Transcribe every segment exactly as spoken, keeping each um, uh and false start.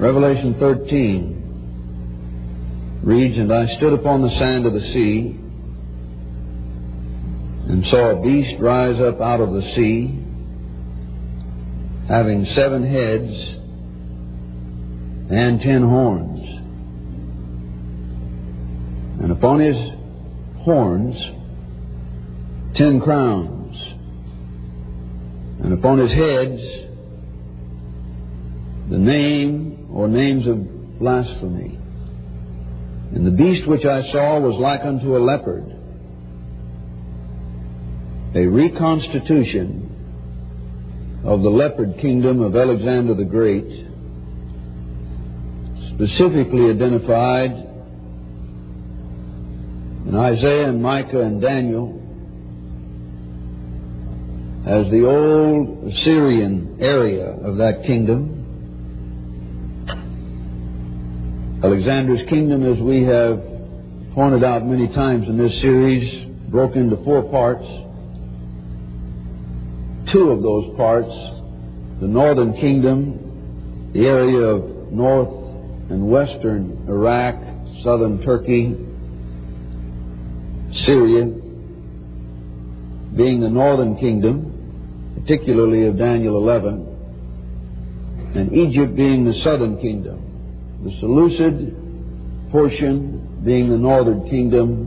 Revelation thirteen reads, "And I stood upon the sand of the sea, and saw a beast rise up out of the sea, having seven heads and ten horns. And upon his horns ten crowns, and upon his heads the name or names of blasphemy. And the beast which I saw was like unto a leopard, a reconstitution of the leopard kingdom of Alexander the Great, specifically identified in Isaiah and Micah and Daniel as the old Assyrian area of that kingdom. Alexander's kingdom, as we have pointed out many times in this series, broke into four parts. Two of those parts, the northern kingdom, the area of north and western Iraq, southern Turkey, Syria, being the northern kingdom, particularly of Daniel eleven, and Egypt being the southern kingdom. The Seleucid portion being the northern kingdom,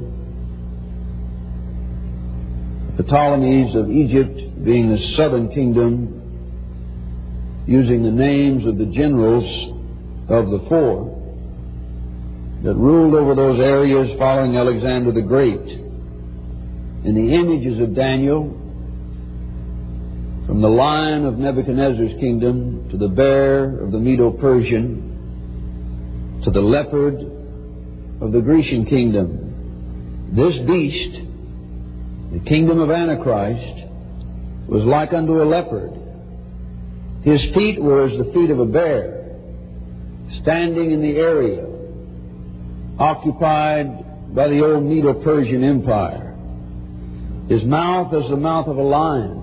the Ptolemies of Egypt being the southern kingdom, using the names of the generals of the four that ruled over those areas following Alexander the Great. In the images of Daniel, from the lion of Nebuchadnezzar's kingdom to the bear of the Medo-Persian to the leopard of the Grecian kingdom, this beast, the kingdom of Antichrist, was like unto a leopard. His feet were as the feet of a bear, standing in the area occupied by the old Medo-Persian Empire. His mouth is the mouth of a lion.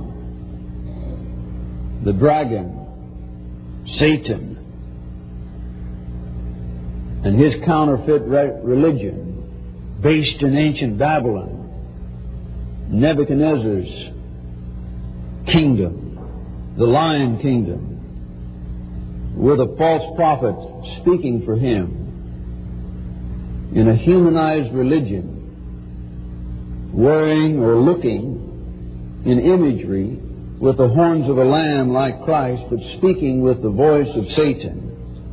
The dragon, Satan, and his counterfeit re- religion, based in ancient Babylon, Nebuchadnezzar's kingdom, the lion kingdom, with a false prophet speaking for him in a humanized religion, wearing or looking in imagery with the horns of a lamb like Christ, but speaking with the voice of Satan.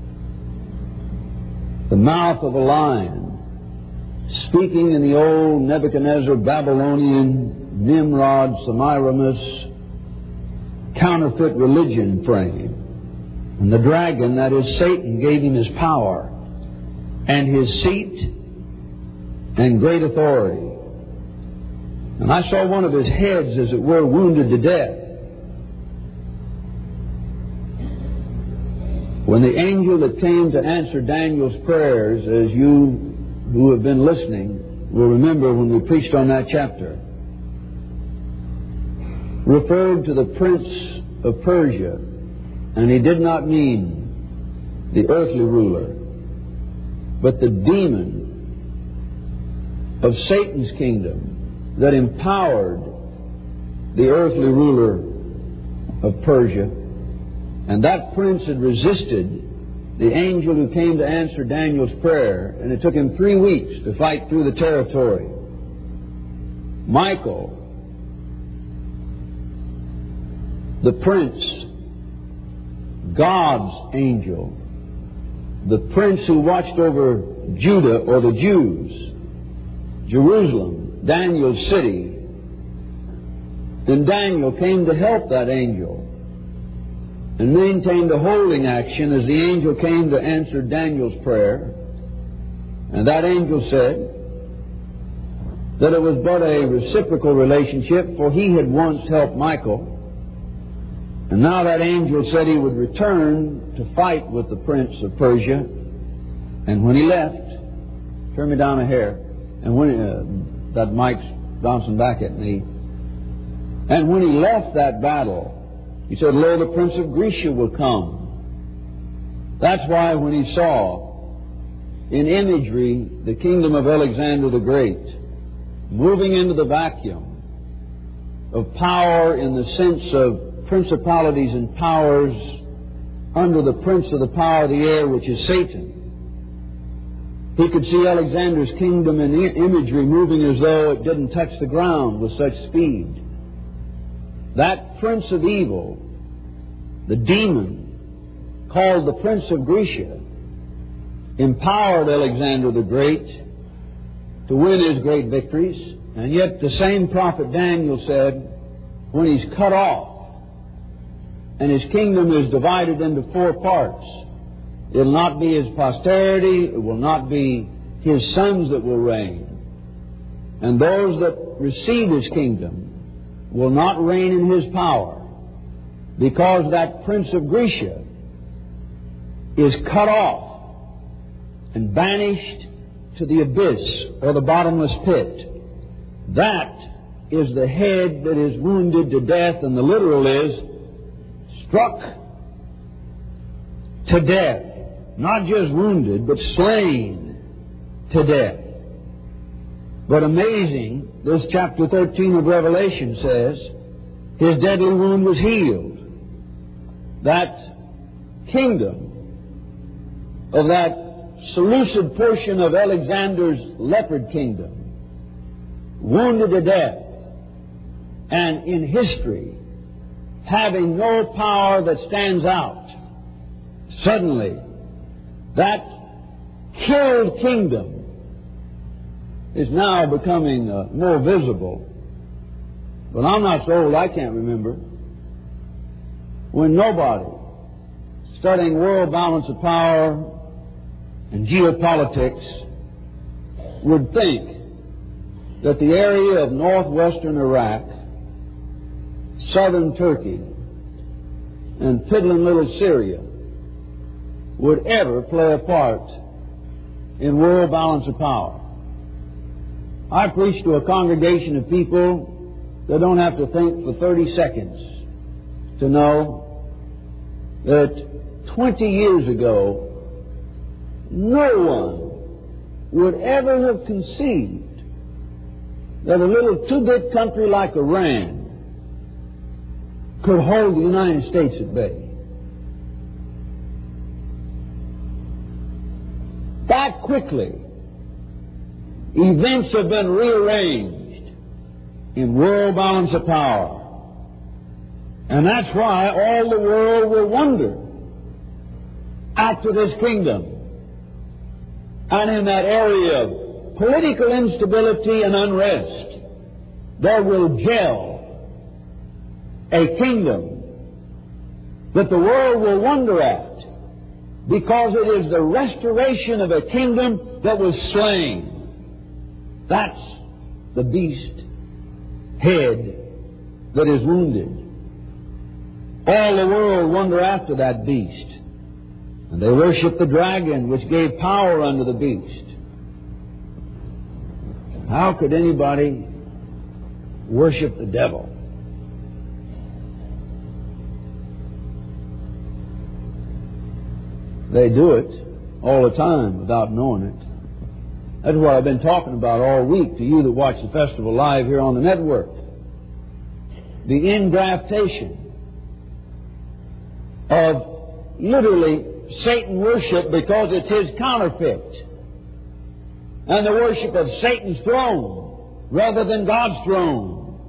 The mouth of a lion, speaking in the old Nebuchadnezzar, Babylonian, Nimrod, Semiramis, counterfeit religion frame. And the dragon, that is Satan, gave him his power and his seat and great authority. And I saw one of his heads, as it were, wounded to death. When the angel that came to answer Daniel's prayers, as you who have been listening will remember when we preached on that chapter, referred to the prince of Persia, and he did not mean the earthly ruler, but the demon of Satan's kingdom that empowered the earthly ruler of Persia. And that prince had resisted the angel who came to answer Daniel's prayer, and it took him three weeks to fight through the territory. Michael, the prince, God's angel, the prince who watched over Judah or the Jews, Jerusalem, Daniel's city, then Daniel came to help that angel and maintained a holding action as the angel came to answer Daniel's prayer. And that angel said that it was but a reciprocal relationship, for he had once helped Michael. And now that angel said he would return to fight with the prince of Persia. And when he left, turn me down a hair, and when uh, that mic's bouncing back at me. And when he left that battle, he said, "Lo, the prince of Grecia will come, That's why when he saw in imagery the kingdom of Alexander the Great moving into the vacuum of power in the sense of principalities and powers under the prince of the power of the air, which is Satan, he could see Alexander's kingdom in imagery moving as though it didn't touch the ground with such speed. That prince of evil, the demon, called the Prince of Grecia, empowered Alexander the Great to win his great victories. And yet the same prophet Daniel said, when he's cut off and his kingdom is divided into four parts, it will not be his posterity, it will not be his sons that will reign. And those that receive his kingdom will not reign in his power, because that Prince of Grecia is cut off and banished to the abyss or the bottomless pit. That is the head that is wounded to death, and the literal is struck to death. Not just wounded, but slain to death. But amazing, this chapter thirteen of Revelation says, his deadly wound was healed. That kingdom of that Seleucid portion of Alexander's leopard kingdom, wounded to death, and in history, having no power that stands out, suddenly, that killed kingdom is now becoming uh, more visible. But I'm not so old, I can't remember when nobody studying world balance of power and geopolitics would think that the area of northwestern Iraq, southern Turkey, and piddling little Syria would ever play a part in world balance of power. I preach to a congregation of people that don't have to think for thirty seconds to know that twenty years ago, no one would ever have conceived that a little two-bit country like Iran could hold the United States at bay. That quickly, events have been rearranged in world balance of power. And that's why all the world will wonder after this kingdom. And in that area of political instability and unrest, there will gel a kingdom that the world will wonder at, because it is the restoration of a kingdom that was slain. That's the beast head that is wounded. All the world wonder after that beast. And they worship the dragon, which gave power unto the beast. How could anybody worship the devil? They do it all the time without knowing it. That's what I've been talking about all week to you that watch the festival live here on the network. The ingraftation of literally Satan worship, because it's his counterfeit, and the worship of Satan's throne rather than God's throne.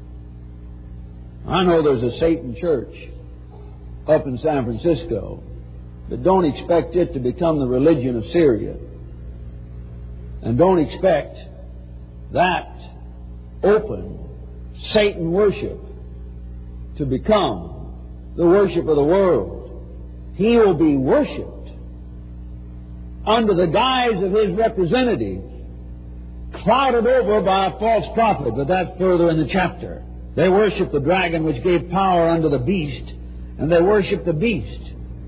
I know there's a Satan church up in San Francisco, but don't expect it to become the religion of Syria. And don't expect that open Satan worship to become the worship of the world. He will be worshipped under the guise of his representative, clouded over by a false prophet. But that's further in the chapter. They worship the dragon, which gave power unto the beast, and they worship the beast.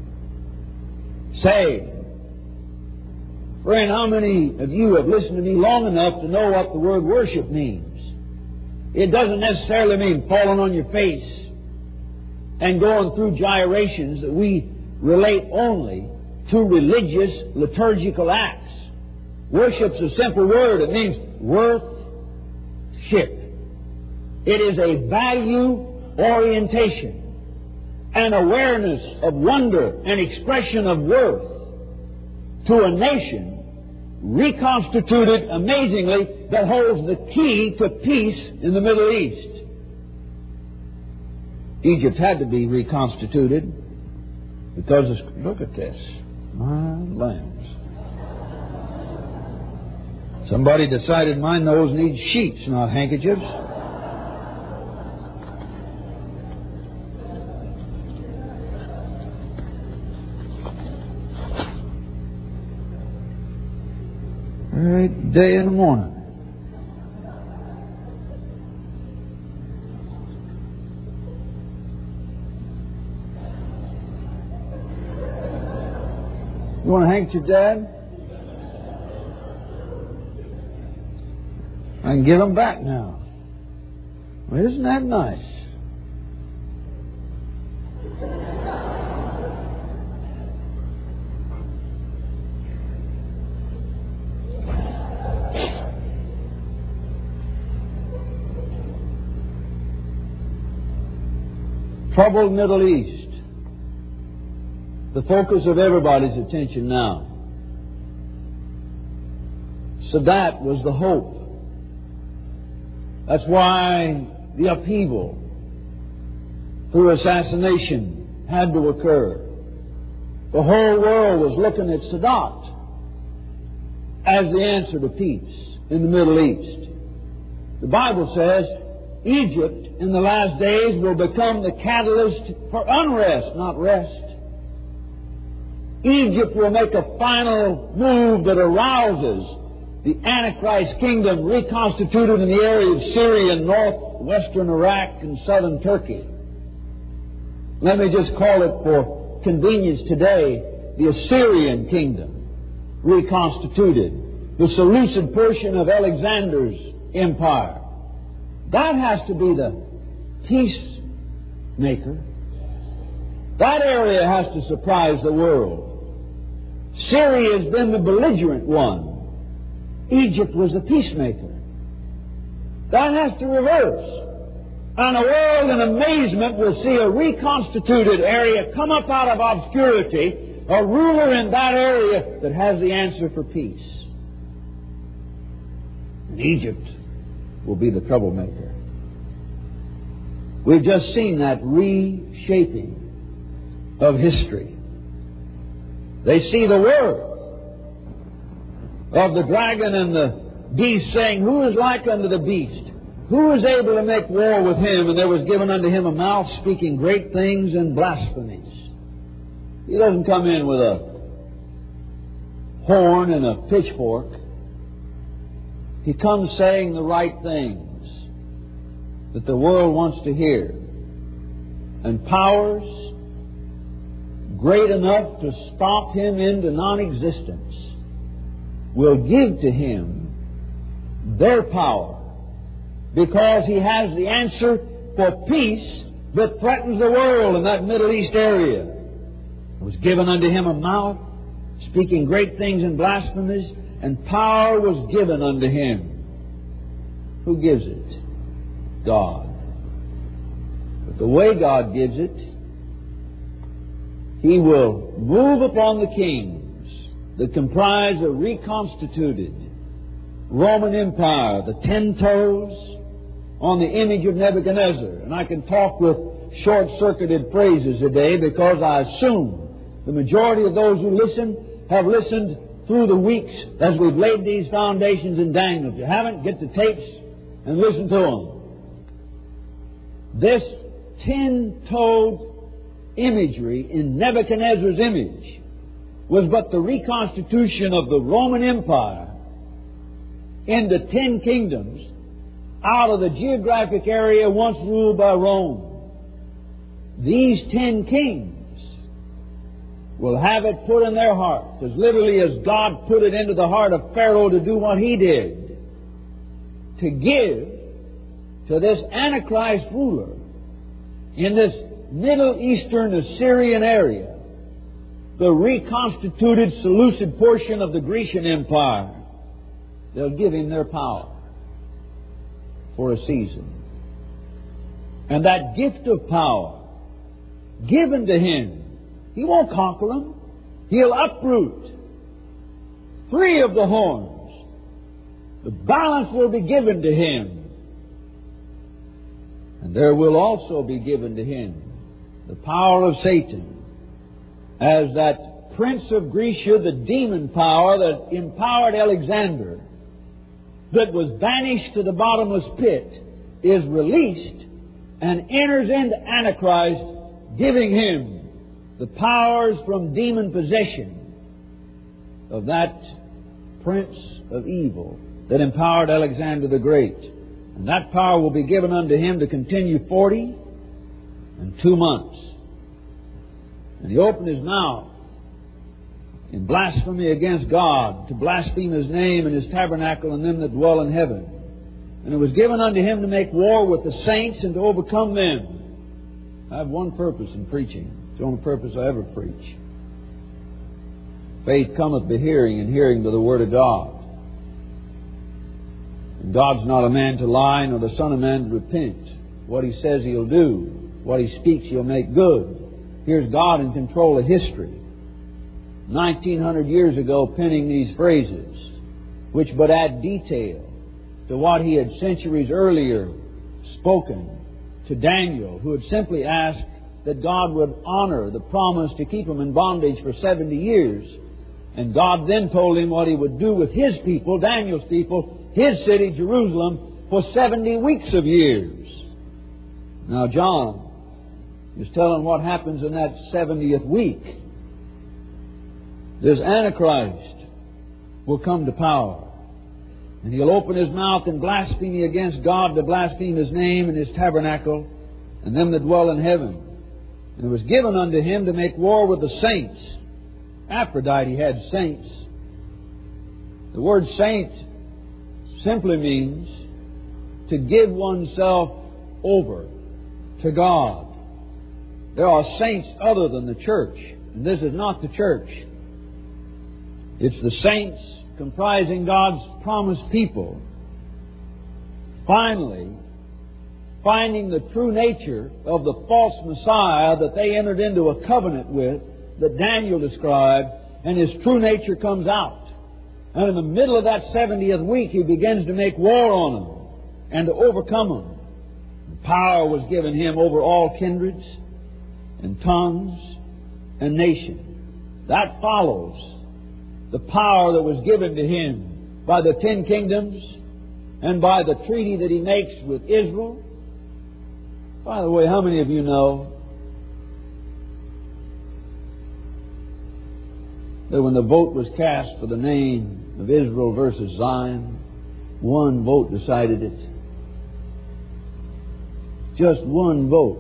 Say, friend, how many of you have listened to me long enough to know what the word worship means? It doesn't necessarily mean falling on your face and going through gyrations that we relate only to religious liturgical acts. Worship's a simple word. It means worth-ship. It is a value orientation, an awareness of wonder and expression of worth to a nation reconstituted amazingly that holds the key to peace in the Middle East. Egypt had to be reconstituted because, of, look at this, my lambs. Somebody decided my nose needs sheets, not handkerchiefs. Every day in the morning. You want a handkerchief, Dad? I can give them back now. Well, isn't that nice? Troubled Middle East. The focus of everybody's attention now. Sadat was the hope. That's why the upheaval through assassination had to occur. The whole world was looking at Sadat as the answer to peace in the Middle East. The Bible says Egypt in the last days will become the catalyst for unrest, not rest. Egypt will make a final move that arouses the Antichrist kingdom reconstituted in the area of Syria and northwestern Iraq and southern Turkey. Let me just call it for convenience today, the Assyrian kingdom reconstituted, the Seleucid portion of Alexander's empire. That has to be the peacemaker. That area has to surprise the world. Syria has been the belligerent one. Egypt was the peacemaker. That has to reverse. And the world in amazement will see a reconstituted area come up out of obscurity, a ruler in that area that has the answer for peace. And Egypt will be the troublemaker. We've just seen that reshaping of history. They see the worth of the dragon and the beast, saying, who is like unto the beast? Who is able to make war with him? And there was given unto him a mouth speaking great things and blasphemies. He doesn't come in with a horn and a pitchfork. He comes saying the right things that the world wants to hear. And powers great enough to stop him into non-existence will give to him their power, because he has the answer for peace that threatens the world in that Middle East area. It was given unto him a mouth, speaking great things and blasphemies, and power was given unto him. Who gives it? God. But the way God gives it, He will move upon the kings that comprise a reconstituted Roman Empire, the ten toes on the image of Nebuchadnezzar. And I can talk with short-circuited phrases today because I assume the majority of those who listen have listened through the weeks as we've laid these foundations in Daniel. If you haven't, get the tapes and listen to them. This ten-toed imagery in Nebuchadnezzar's image was but the reconstitution of the Roman Empire into ten kingdoms out of the geographic area once ruled by Rome. These ten kings will have it put in their heart, as literally as God put it into the heart of Pharaoh to do what he did, to give to this Antichrist ruler in this Middle Eastern Assyrian area the reconstituted Seleucid portion of the Grecian Empire. They'll give him their power for a season. And that gift of power given to him, he won't conquer them. He'll uproot three of the horns. The balance will be given to him. And there will also be given to him the power of Satan as that prince of Grecia, the demon power that empowered Alexander, that was banished to the bottomless pit, is released and enters into Antichrist, giving him the powers from demon possession of that prince of evil that empowered Alexander the Great. And that power will be given unto him to continue forty and two months. And he opened his mouth in blasphemy against God, to blaspheme His name and His tabernacle and them that dwell in heaven. And it was given unto him to make war with the saints and to overcome them. I have one purpose in preaching. It's the only purpose I ever preach. Faith cometh by hearing, and hearing by the Word of God. And God's not a man to lie, nor the Son of Man to repent. What He says He'll do. What He speaks He'll make good. Here's God in control of history. Nineteen hundred years ago, penning these phrases, which but add detail to what He had centuries earlier spoken to Daniel, who had simply asked that God would honor the promise to keep him in bondage for seventy years. And God then told him what He would do with His people, Daniel's people, His city, Jerusalem, for seventy weeks of years. Now John is telling what happens in that seventieth week. This Antichrist will come to power. And he'll open his mouth in blasphemy against God, to blaspheme His name and His tabernacle and them that dwell in heaven. And it was given unto him to make war with the saints. Aphrodite had saints. The word saint simply means to give oneself over to God. There are saints other than the church, and this is not the church. It's the saints comprising God's promised people, finally finding the true nature of the false Messiah that they entered into a covenant with, that Daniel described, and his true nature comes out. And in the middle of that seventieth week, he begins to make war on them and to overcome them. Power was given him over all kindreds and tongues and nations. That follows the power that was given to him by the ten kingdoms and by the treaty that he makes with Israel. By the way, how many of you know that when the vote was cast for the name of Israel versus Zion, one vote decided it? Just one vote.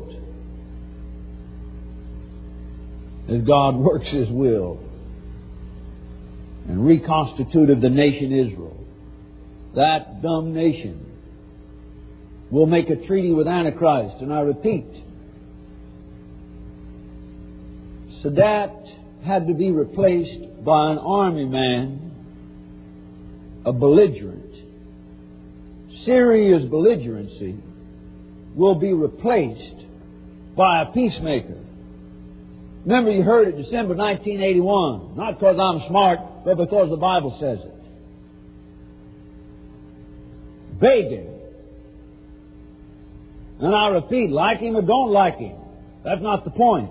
As God works His will and reconstituted the nation Israel, that dumb nation will make a treaty with Antichrist. And I repeat, Sadat had to be replaced by an army man, a belligerent. Syria's belligerency will be replaced by a peacemaker. Remember, you heard it December nineteen eighty-one. Not because I'm smart, but because the Bible says it. Begin. And I repeat, like him or don't like him, that's not the point.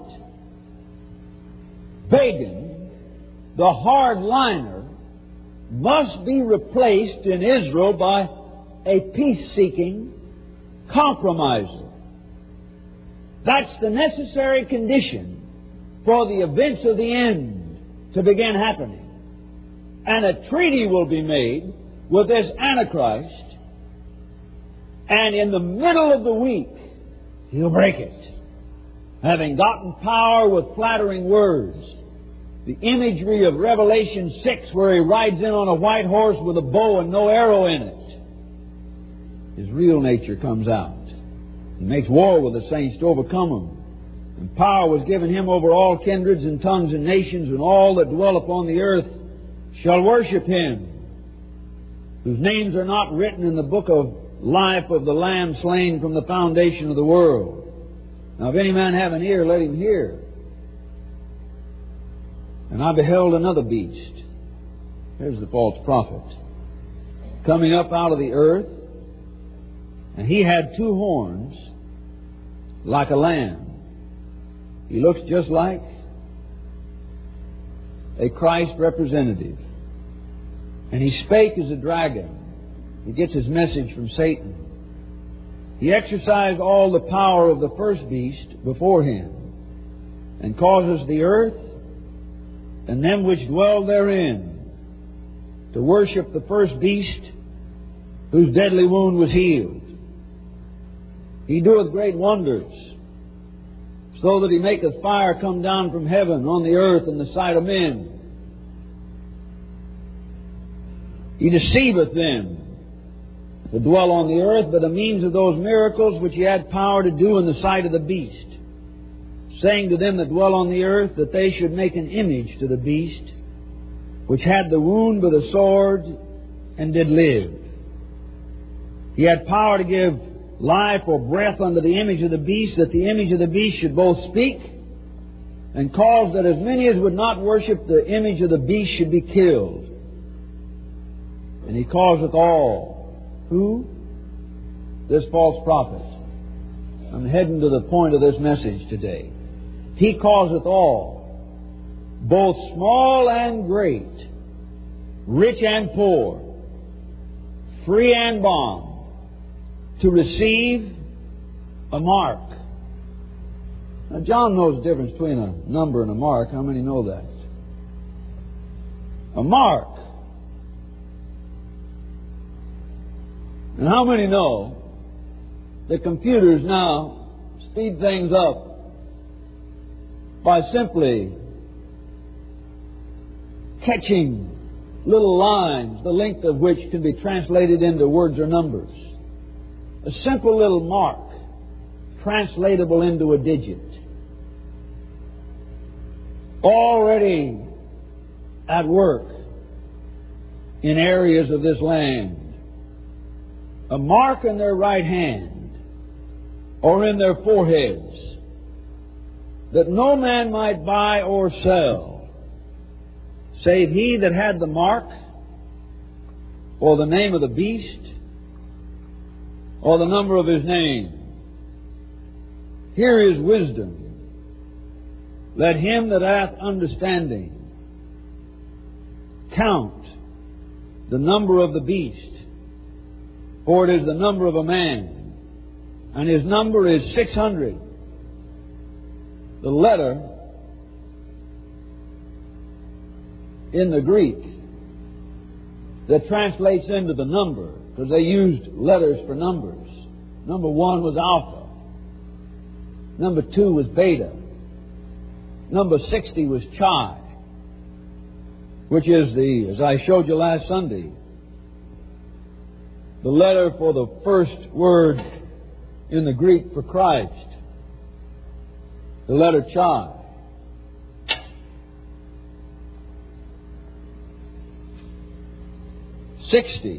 Begin, the hardliner, must be replaced in Israel by a peace-seeking compromiser. That's the necessary condition for the events of the end to begin happening. And a treaty will be made with this Antichrist, and in the middle of the week, he'll break it. Having gotten power with flattering words. The imagery of Revelation six, where he rides in on a white horse with a bow and no arrow in it. His real nature comes out. He makes war with the saints to overcome them. And power was given him over all kindreds and tongues and nations, and all that dwell upon the earth shall worship him, whose names are not written in the book of life of the Lamb slain from the foundation of the world. Now, if any man have an ear, let him hear. And I beheld another beast. Here's the false prophet. Coming up out of the earth, and he had two horns like a lamb. He looks just like a Christ representative. And he spake as a dragon. He gets his message from Satan. He exercised all the power of the first beast before him, and causes the earth and them which dwell therein to worship the first beast, whose deadly wound was healed. He doeth great wonders, so that he maketh fire come down from heaven on the earth in the sight of men. He deceiveth them that dwell on the earth by the means of those miracles which he had power to do in the sight of the beast, saying to them that dwell on the earth that they should make an image to the beast, which had the wound by the sword and did live. He had power to give life or breath unto the image of the beast, that the image of the beast should both speak, and cause that as many as would not worship the image of the beast should be killed. And he causeth all. Who? This false prophet. I'm heading to the point of this message today. He causeth all, both small and great, rich and poor, free and bond, to receive a mark. Now, John knows the difference between a number and a mark. How many know that? A mark. And how many know that computers now speed things up by simply catching little lines, the length of which can be translated into words or numbers? A simple little mark, translatable into a digit. Already at work in areas of this land. A mark in their right hand or in their foreheads, that no man might buy or sell, save he that had the mark, or the name of the beast, or the number of his name. Here is wisdom. Let him that hath understanding count the number of the beast, for it is the number of a man, and his number is six hundred. The letter in the Greek that translates into the number, because they used letters for numbers. Number one was alpha. Number two was beta. Number sixty was chi, which is the, as I showed you last Sunday, the letter for the first word in the Greek for Christ. The letter chi. Sixty.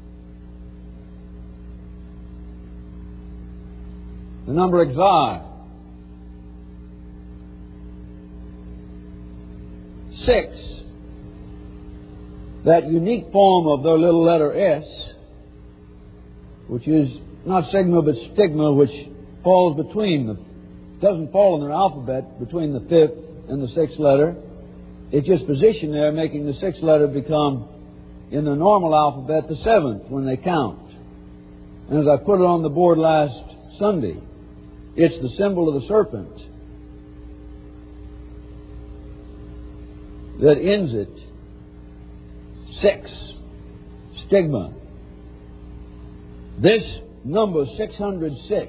The number exi. Six. That unique form of their little letter S, which is not sigma but stigma, which falls between the, doesn't fall in their alphabet between the fifth and the sixth letter. It's just positioned there, making the sixth letter become, in the normal alphabet, the seventh when they count. And as I put it on the board last Sunday, it's the symbol of the serpent that ends it. Six. Stigma. This number six hundred six.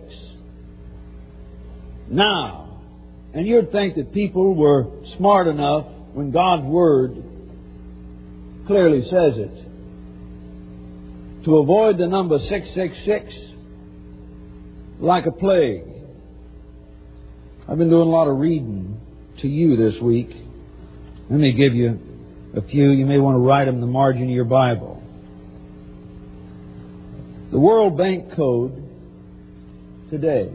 Now, and you'd think that people were smart enough when God's Word clearly says it, to avoid the number six six six like a plague. I've been doing a lot of reading to you this week. Let me give you a few. You may want to write them in the margin of your Bible. The World Bank Code today,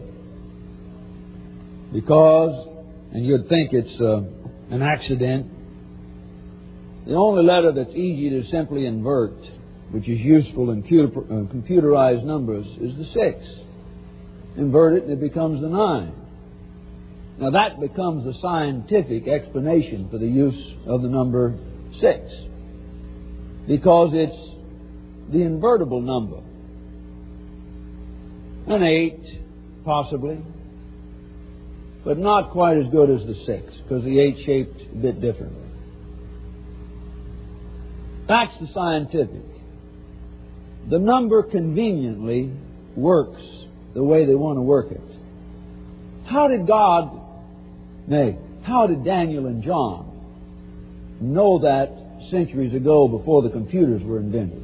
because, and you'd think it's uh, an accident, the only letter that's easy to simply invert, which is useful in computer, uh, computerized numbers, is the six. Invert it and it becomes the nine. Now that becomes the scientific explanation for the use of the number six, because it's the invertible number. An eight, possibly, but not quite as good as the six, because the eight shaped a bit differently. That's the scientific. The number conveniently works the way they want to work it. How did God, nay, how did Daniel and John know that centuries ago before the computers were invented?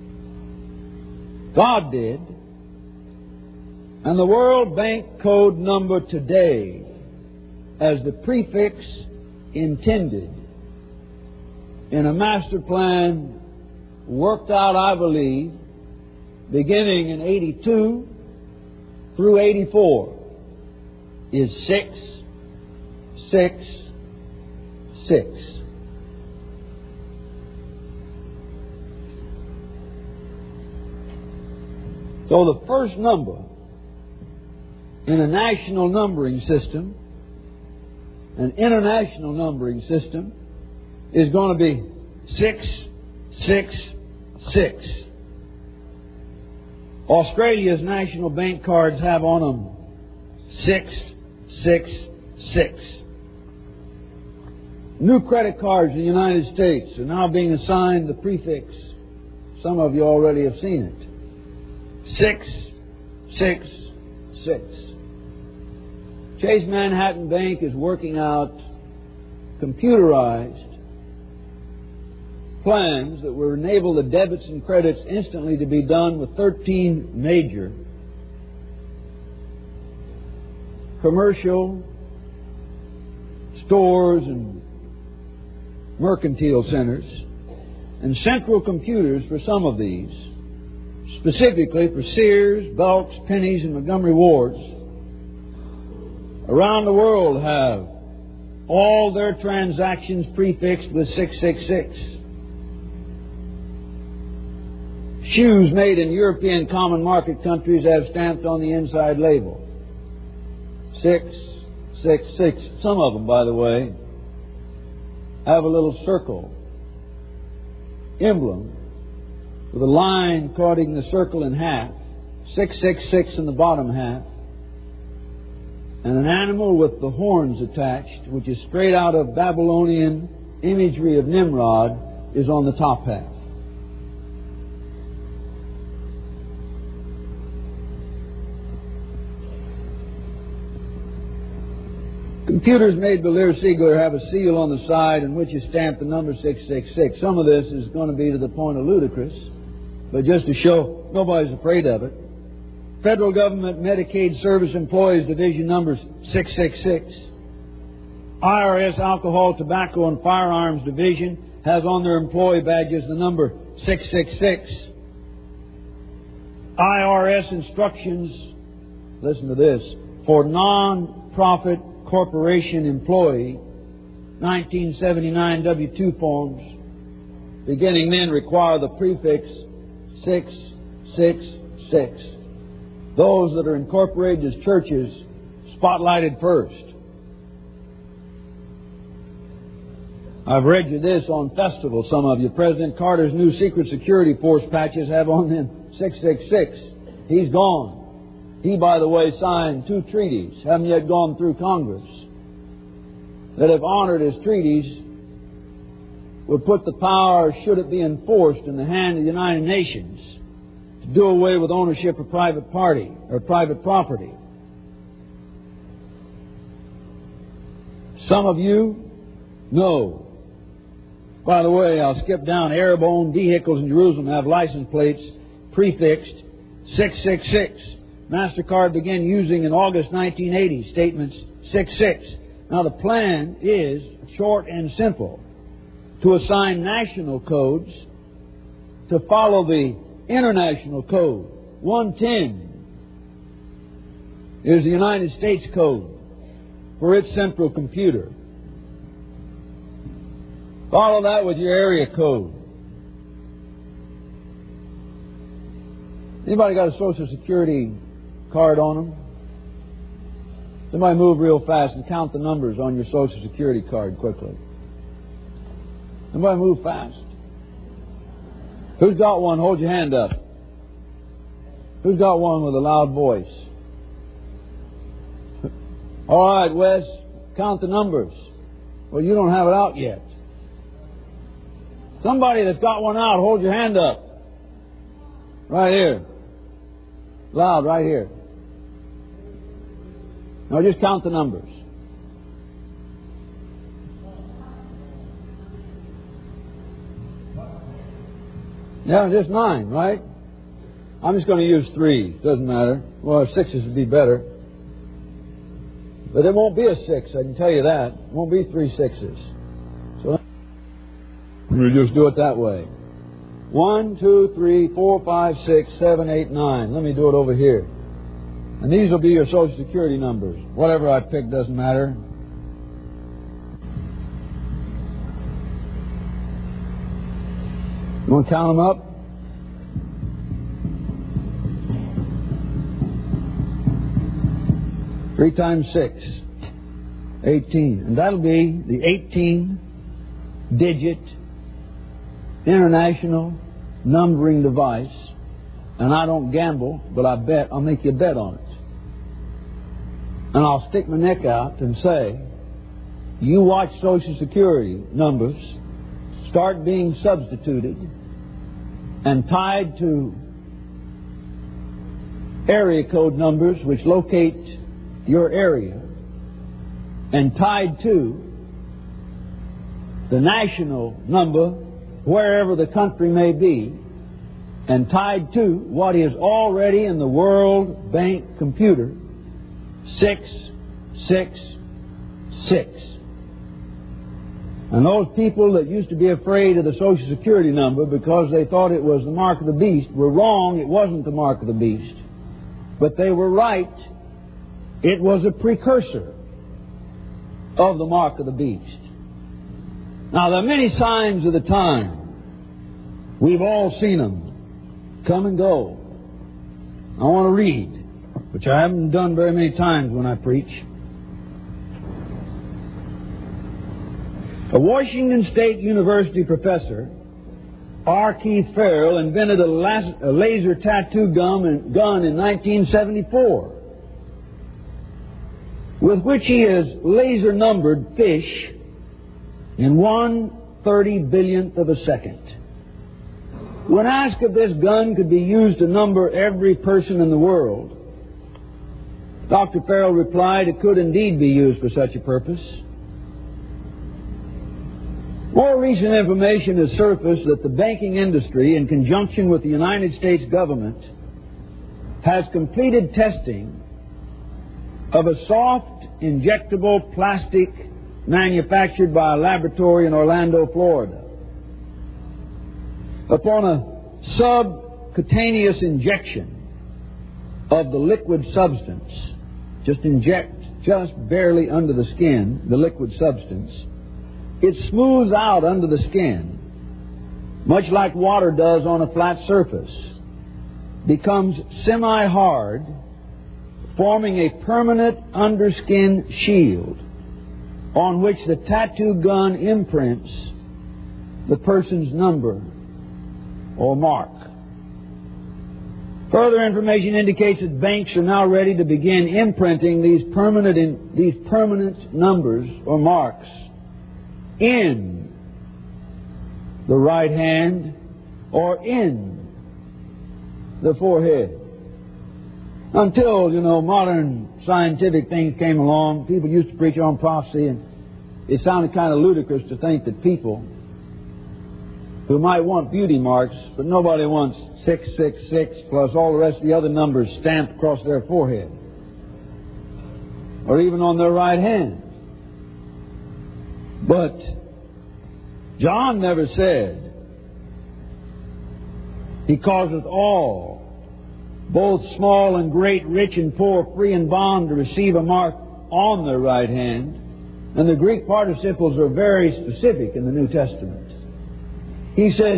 God did. And the World Bank Code number today, as the prefix intended in a master plan worked out, I believe, beginning in eighty-two through eighty-four, is six, six, six. So the first number in a national numbering system, an international numbering system, is going to be six, six, six. Australia's national bank cards have on them six, six, six. New credit cards in the United States are now being assigned the prefix. Some of you already have seen it. Six, six, six. Chase Manhattan Bank is working out computerized plans that will enable the debits and credits instantly to be done with thirteen major commercial stores and mercantile centers, and central computers for some of these, specifically for Sears, Belk's, Penny's, and Montgomery Ward's, around the world have all their transactions prefixed with six six six. Shoes made in European common market countries have stamped on the inside label six six six. Some of them, by the way, have a little circle emblem with a line cutting the circle in half, six six six in the bottom half, and an animal with the horns attached, which is straight out of Babylonian imagery of Nimrod, is on the top half. Computers made by Lear Siegler have a seal on the side in which is stamped the number six six six. Some of this is going to be to the point of ludicrous, but just to show nobody's afraid of it. Federal Government Medicaid Service Employees Division number six six six. I R S Alcohol, Tobacco, and Firearms Division has on their employee badges the number six six six. I R S instructions, listen to this, for non-profit corporation employee, nineteen seventy-nine W two forms, beginning then, require the prefix six six six. Those that are incorporated as churches, spotlighted first. I've read you this on festival, some of you. President Carter's new secret security force patches have on them six six six. He's gone. He, by the way, signed two treaties, haven't yet gone through Congress, that if honored as treaties, would put the power, should it be enforced, in the hand of the United Nations to do away with ownership of private party or private property. Some of you know. By the way, I'll skip down. Arab-owned vehicles in Jerusalem have license plates prefixed six six six. MasterCard began using in August nineteen eighty, statements six six. Now the plan is short and simple: to assign national codes to follow the international code. one ten is the United States code for its central computer. Follow that with your area code. Anybody got a Social Security card on them? Somebody move real fast and count the numbers on your Social Security card quickly. Somebody move fast. Who's got one? Hold your hand up. Who's got one with a loud voice? All right, Wes, count the numbers. Well, you don't have it out yet. Somebody that's got one out, hold your hand up. Right here. Loud, right here. Now just count the numbers. Yeah, just nine, right? I'm just going to use three. Doesn't matter. Well, sixes would be better. But there won't be a six, I can tell you that. It won't be three sixes. So we'll just do it that way. One, two, three, four, five, six, seven, eight, nine. Let me do it over here. And these will be your Social Security numbers. Whatever I pick doesn't matter. You want to count them up? Three times six. Eighteen. And that'll be the eighteen-digit international numbering device. And I don't gamble, but I bet. I'll make you a bet on it. And I'll stick my neck out and say, you watch Social Security numbers start being substituted and tied to area code numbers which locate your area, and tied to the national number wherever the country may be, and tied to what is already in the World Bank computer, six six six. And those people that used to be afraid of the Social Security number because they thought it was the mark of the beast were wrong. It wasn't the mark of the beast. But they were right. It was a precursor of the mark of the beast. Now, there are many signs of the time. We've all seen them come and go. I want to read, which I haven't done very many times when I preach. A Washington State University professor, R. Keith Farrell, invented a, las- a laser tattoo gun in, gun in nineteen seventy-four, with which he has laser numbered fish in one thirty billionth of a second. When asked if this gun could be used to number every person in the world, Doctor Farrell replied it could indeed be used for such a purpose. More recent information has surfaced that the banking industry, in conjunction with the United States government, has completed testing of a soft, injectable plastic manufactured by a laboratory in Orlando, Florida. Upon a subcutaneous injection of the liquid substance, just inject just barely under the skin, the liquid substance, it smooths out under the skin, much like water does on a flat surface, becomes semi-hard, forming a permanent underskin shield on which the tattoo gun imprints the person's number or mark. Further information indicates that banks are now ready to begin imprinting these permanent in, these permanent numbers or marks in the right hand or in the forehead. Until, you know, modern scientific things came along, people used to preach on prophecy, and it sounded kind of ludicrous to think that people who might want beauty marks, but nobody wants six six six plus all the rest of the other numbers stamped across their forehead or even on their right hand. But John never said, He causeth all, both small and great, rich and poor, free and bond, to receive a mark on their right hand. And the Greek participles are very specific in the New Testament. He says,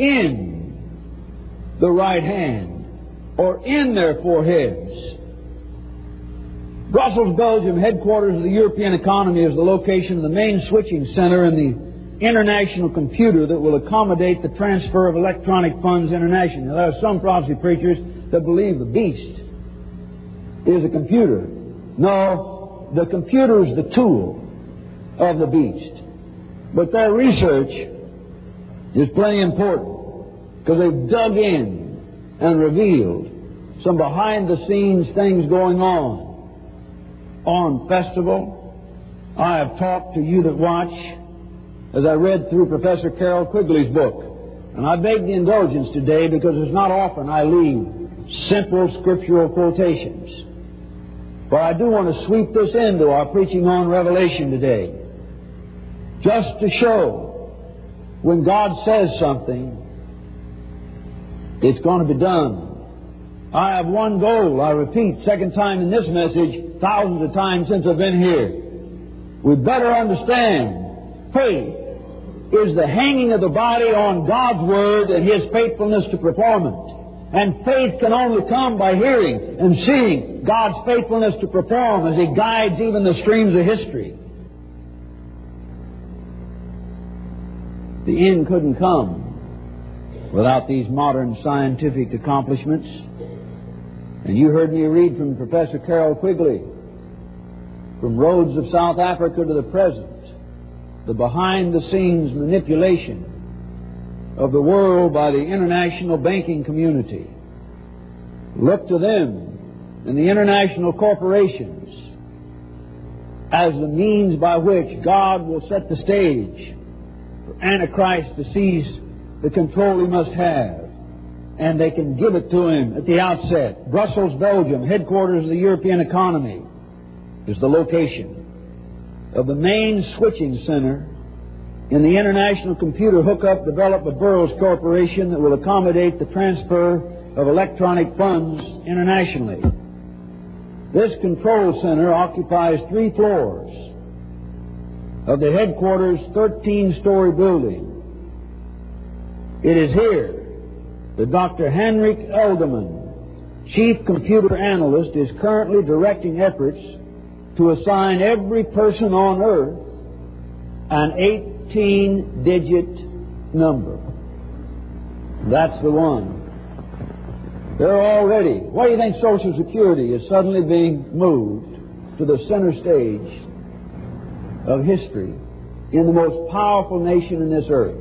in the right hand, or in their foreheads. Brussels, Belgium, headquarters of the European economy, is the location of the main switching center in the international computer that will accommodate the transfer of electronic funds internationally. Now, there are some prophecy preachers that believe the beast is a computer. No, the computer is the tool of the beast. But their research is plenty important, because they've dug in and revealed some behind-the-scenes things going on. On festival, I have talked to you that watch as I read through Professor Carroll Quigley's book. And I beg the indulgence today, because it's not often I leave simple scriptural quotations. But I do want to sweep this into our preaching on Revelation today, just to show when God says something, it's going to be done. I have one goal, I repeat, second time in this message, thousands of times since I've been here. We better understand faith is the hanging of the body on God's Word and His faithfulness to perform it. And faith can only come by hearing and seeing God's faithfulness to perform as He guides even the streams of history. The end couldn't come without these modern scientific accomplishments. And you heard me read from Professor Carroll Quigley, from Rhodes of South Africa to the present, the behind-the-scenes manipulation of the world by the international banking community. Look to them and the international corporations as the means by which God will set the stage for Antichrist to seize the control he must have. And they can give it to him at the outset. Brussels, Belgium, headquarters of the European economy, is the location of the main switching center in the international computer hookup developed by Burroughs Corporation that will accommodate the transfer of electronic funds internationally. This control center occupies three floors of the headquarters' thirteen-story building. It is here that Doctor Henrik Elderman, Chief Computer Analyst, is currently directing efforts to assign every person on earth an eighteen-digit number. That's the one. They're already. Why do you think Social Security is suddenly being moved to the center stage of history in the most powerful nation in this earth?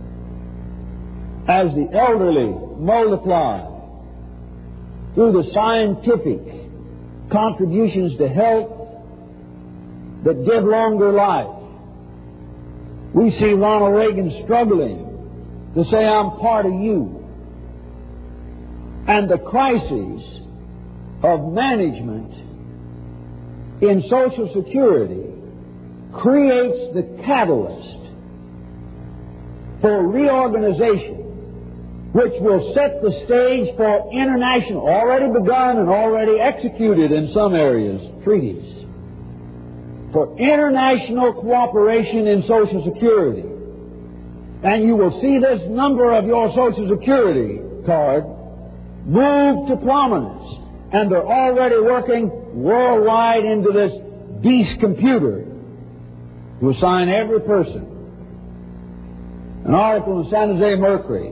As the elderly multiply through the scientific contributions to health that give longer life, we see Ronald Reagan struggling to say, I'm part of you. And the crisis of management in Social Security creates the catalyst for reorganization, which will set the stage for international, already begun and already executed in some areas, treaties, for international cooperation in Social Security. And you will see this number of your Social Security card move to prominence. And they're already working worldwide into this beast computer to assign every person. An article in San Jose Mercury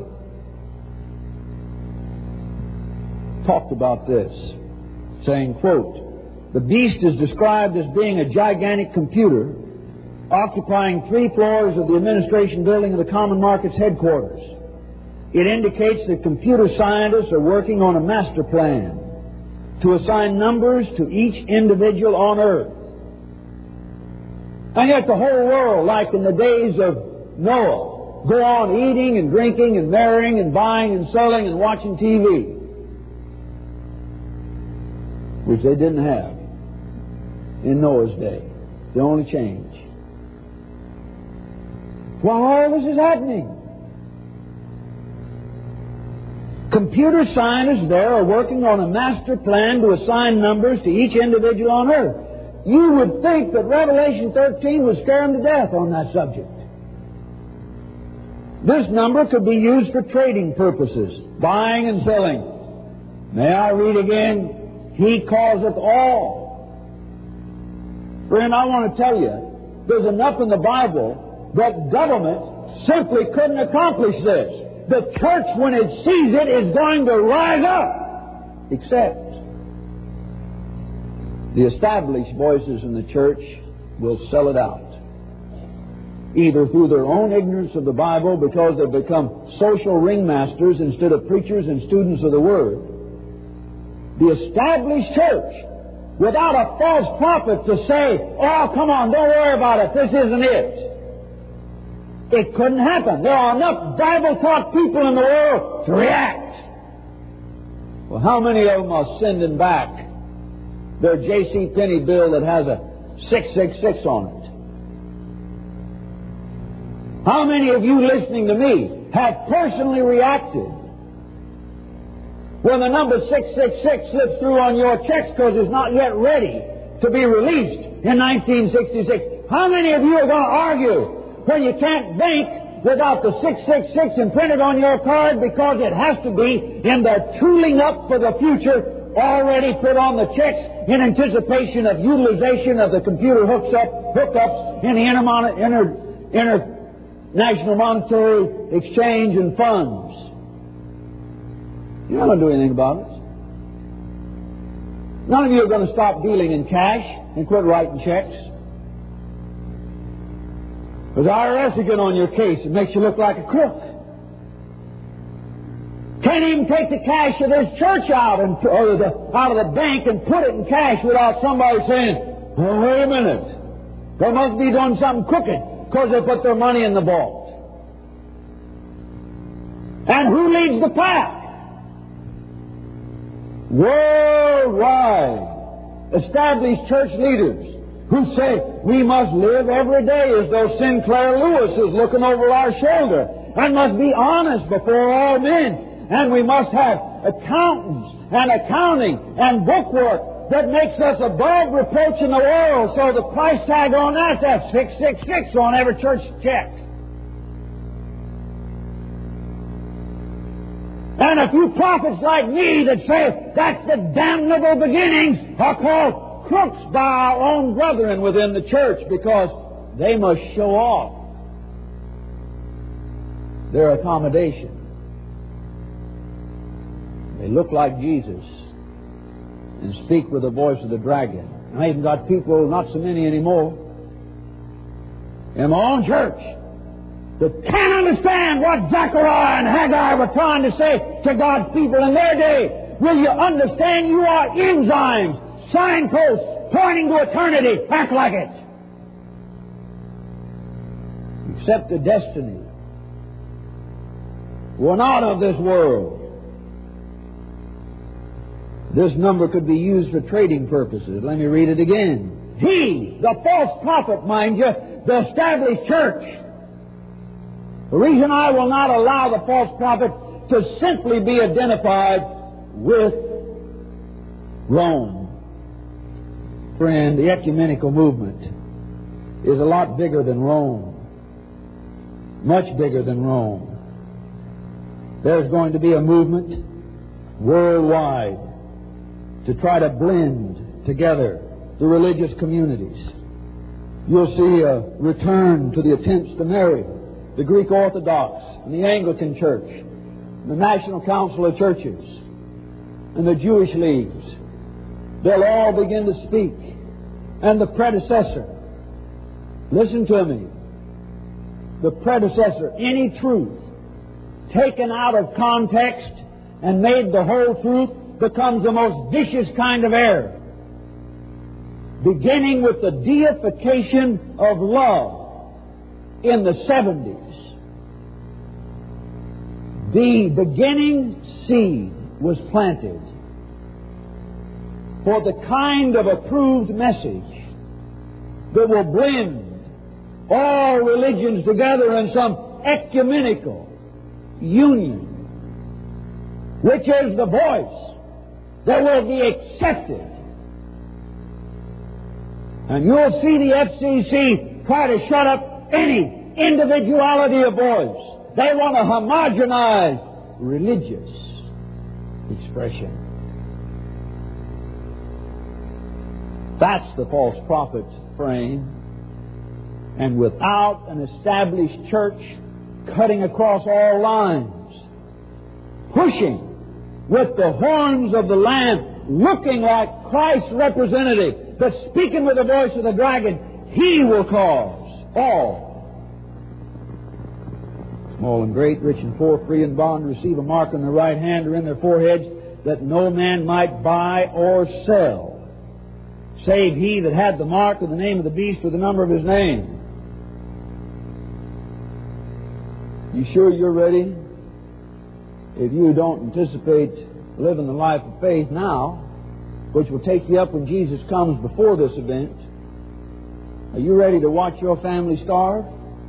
talked about this, saying, quote, the beast is described as being a gigantic computer occupying three floors of the administration building of the Common Markets headquarters. It indicates that computer scientists are working on a master plan to assign numbers to each individual on earth. And yet the whole world, like in the days of Noah, go on eating and drinking and marrying and buying and selling and watching T V, which they didn't have in Noah's day. The only change. While all this is happening, computer scientists there are working on a master plan to assign numbers to each individual on earth. You would think that Revelation thirteen would scare them to death on that subject. This number could be used for trading purposes, buying and selling. May I read again? He causeth all. Friend, I want to tell you, there's enough in the Bible that government simply couldn't accomplish this. The church, when it sees it, is going to rise up. Except the established voices in the church will sell it out. Either through their own ignorance of the Bible, because they've become social ringmasters instead of preachers and students of the Word. The established church, without a false prophet to say, oh, come on, don't worry about it, this isn't it. It couldn't happen. There are enough Bible-taught people in the world to react. Well, how many of them are sending back their J C Penney bill that has a six six six on it? How many of you listening to me have personally reacted when the number six six six slips through on your checks because it's not yet ready to be released in nineteen sixty-six? How many of you are going to argue when you can't bank without the six six six imprinted on your card because it has to be in the tooling up for the future already put on the checks in anticipation of utilization of the computer hooks up, hookups in the intermon- inter, international monetary exchange and funds? You're not going to do anything about it. None of you are going to stop dealing in cash and quit writing checks. Because the I R S will get on your case. It makes you look like a crook. Can't even take the cash of this church out and or the, out of the bank and put it in cash without somebody saying, "Oh, wait a minute, they must be doing something crooked because they put their money in the vault." And who leads the pack? Worldwide established church leaders who say we must live every day as though Sinclair Lewis is looking over our shoulder and must be honest before all men. And we must have accountants and accounting and bookwork that makes us above reproach in the world. So the price tag on that, that's six six six on every church check. And a few prophets like me that say that's the damnable beginnings are called crooks by our own brethren within the church because they must show off their accommodation. They look like Jesus and speak with the voice of the dragon. I even got people, not so many anymore, in my own church that can't understand what Zechariah and Haggai were trying to say to God's people in their day. Will you understand you are enzymes, signposts pointing to eternity? Act like it. Accept the destiny. We're not of this world. This number could be used for trading purposes. Let me read it again. He, the false prophet, mind you, the established church. The reason I will not allow the false prophet to simply be identified with Rome. Friend, the ecumenical movement is a lot bigger than Rome. Much bigger than Rome. There's going to be a movement worldwide to try to blend together the religious communities. You'll see a return to the attempts to marry the Greek Orthodox and the Anglican Church, and the National Council of Churches, and the Jewish leagues. They'll all begin to speak. And the predecessor, listen to me, the predecessor, any truth taken out of context and made the whole truth becomes the most vicious kind of error. Beginning with the deification of love in the seventies the beginning seed was planted for the kind of approved message that will blend all religions together in some ecumenical union, which is the voice that will be accepted. And you'll see the F C C try to shut up any individuality of voice. They want to homogenize religious expression. That's the false prophet's frame. And without an established church cutting across all lines, pushing with the horns of the Lamb, looking like Christ's representative, but speaking with the voice of the dragon, He will cause all, small and great, rich and poor, free and bond, receive a mark on their right hand or in their foreheads, that no man might buy or sell, save he that had the mark of the name of the beast or the number of his name. You sure you're ready? If you don't anticipate living the life of faith now, which will take you up when Jesus comes before this event, are you ready to watch your family starve?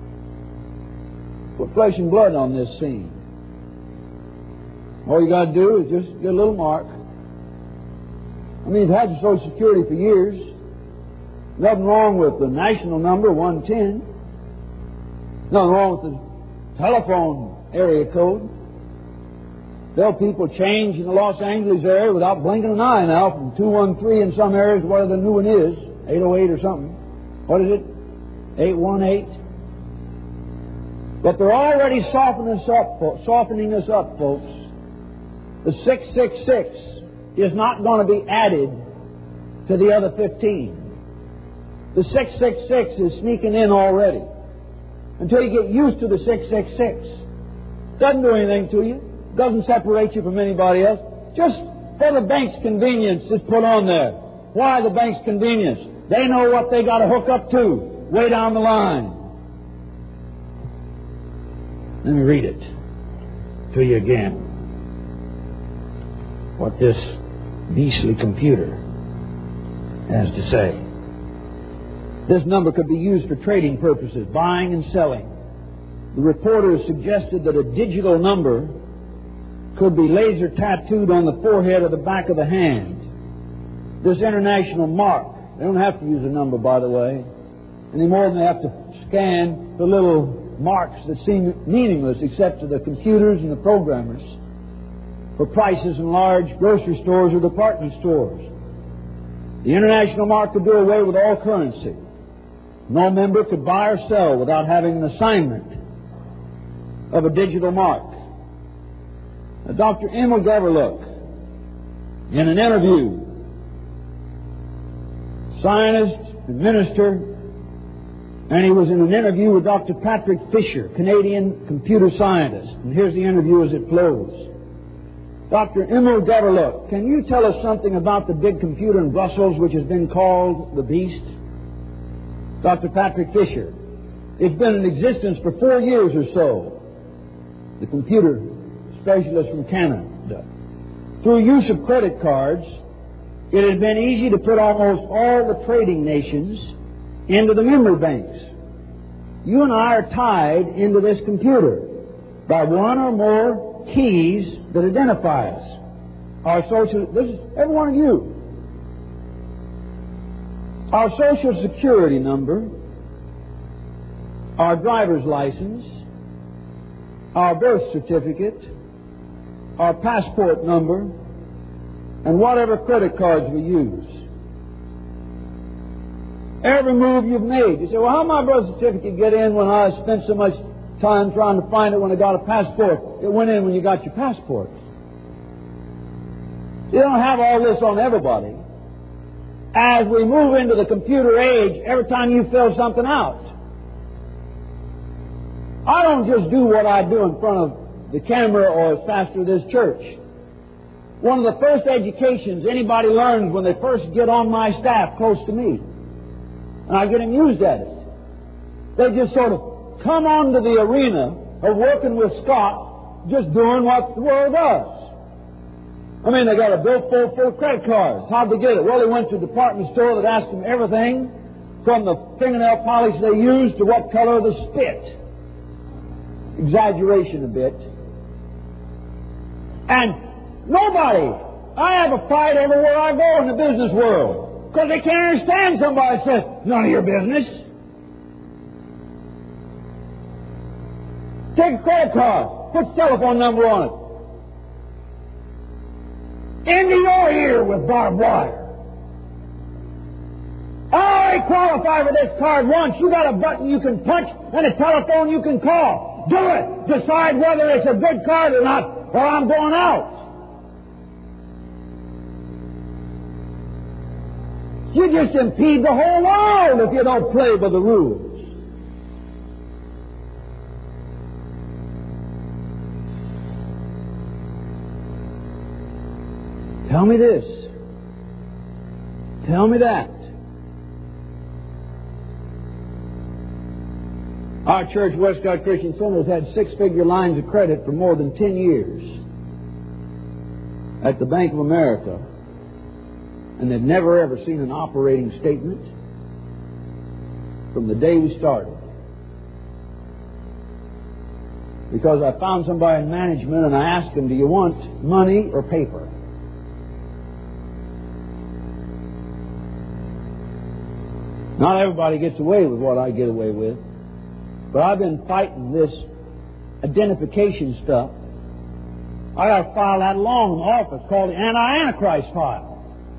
Put flesh and blood on this scene. All you got to do is just get a little mark. I mean, you've had your Social Security for years. Nothing wrong with the national number, one ten. Nothing wrong with the telephone area code. There are people change in the Los Angeles area without blinking an eye now, from two one three in some areas, whatever the new one is, eight oh eight or something. What is it? eight one eight. But they're already softening us up, softening us up, folks. The six six six is not going to be added to the other fifteen. The six six six is sneaking in already. Until you get used to the six six six. Doesn't do anything to you. Doesn't separate you from anybody else. Just for the bank's convenience, it's put on there. Why the bank's convenience? They know what they got to hook up to way down the line. Let me read it to you again. What this beastly computer has to say. This number could be used for trading purposes, buying and selling. The reporter has suggested that a digital number could be laser tattooed on the forehead or the back of the hand. This international mark, they don't have to use a number, by the way, any more than they have to scan the little marks that seem meaningless except to the computers and the programmers for prices in large grocery stores or department stores. The international mark could do away with all currency. No member could buy or sell without having an assignment of a digital mark. Now, Doctor Emil Geverlook, in an interview, scientist and minister, and he was in an interview with Doctor Patrick Fisher, Canadian computer scientist. And here's the interview as it flows. Doctor Emil Geverlook, can you tell us something about the big computer in Brussels which has been called the Beast? Doctor Patrick Fisher, it's been in existence for four years or so. The computer specialist from Canada. Through use of credit cards, it has been easy to put almost all the trading nations into the memory banks. You and I are tied into this computer by one or more keys that identify us. Our social, this is every one of you. Our Social Security number, our driver's license, our birth certificate, our passport number, and whatever credit cards we use. Every move you've made. You say, well, how did my birth certificate get in when I spent so much time trying to find it when I got a passport? It went in when you got your passport. You don't have all this on everybody. As we move into the computer age, every time you fill something out, I don't just do what I do in front of the camera or as pastor of this church. One of the first educations anybody learns when they first get on my staff close to me, and I get amused at it, they just sort of come onto the arena of working with Scott just doing what the world does. I mean, they got a bill full full of credit cards. How'd they get it? Well, they went to a department store that asked them everything from the fingernail polish they used to what color the spit. Exaggeration a bit. And nobody, I have a fight everywhere I go in the business world because they can't understand somebody that says, none of your business. Take a credit card, put the telephone number on it. Into your ear with barbed wire. I qualify for this card once. You got a button you can punch and a telephone you can call. Do it. Decide whether it's a good card or not, or I'm going out. You just impede the whole world if you don't play by the rules. Tell me this. Tell me that. Our church, Westcott Christian Center, has had six-figure lines of credit for more than ten years at the Bank of America, and they've never ever seen an operating statement from the day we started. Because I found somebody in management and I asked them, do you want money or paper? Not everybody gets away with what I get away with. But I've been fighting this identification stuff. I got a file that long in the office called the Anti-Antichrist file.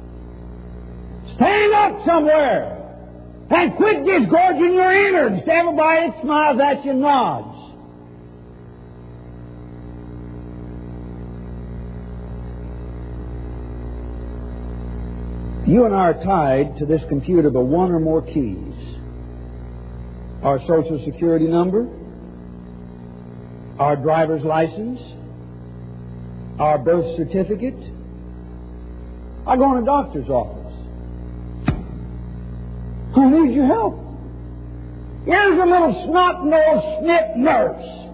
Stand up somewhere and quit disgorging your innards to everybody that smiles at you and nods. You and I are tied to this computer by one or more keys. Our Social Security number, our driver's license, our birth certificate. I go in a doctor's office. Who needs your help? Here's a little snot-nosed snip nurse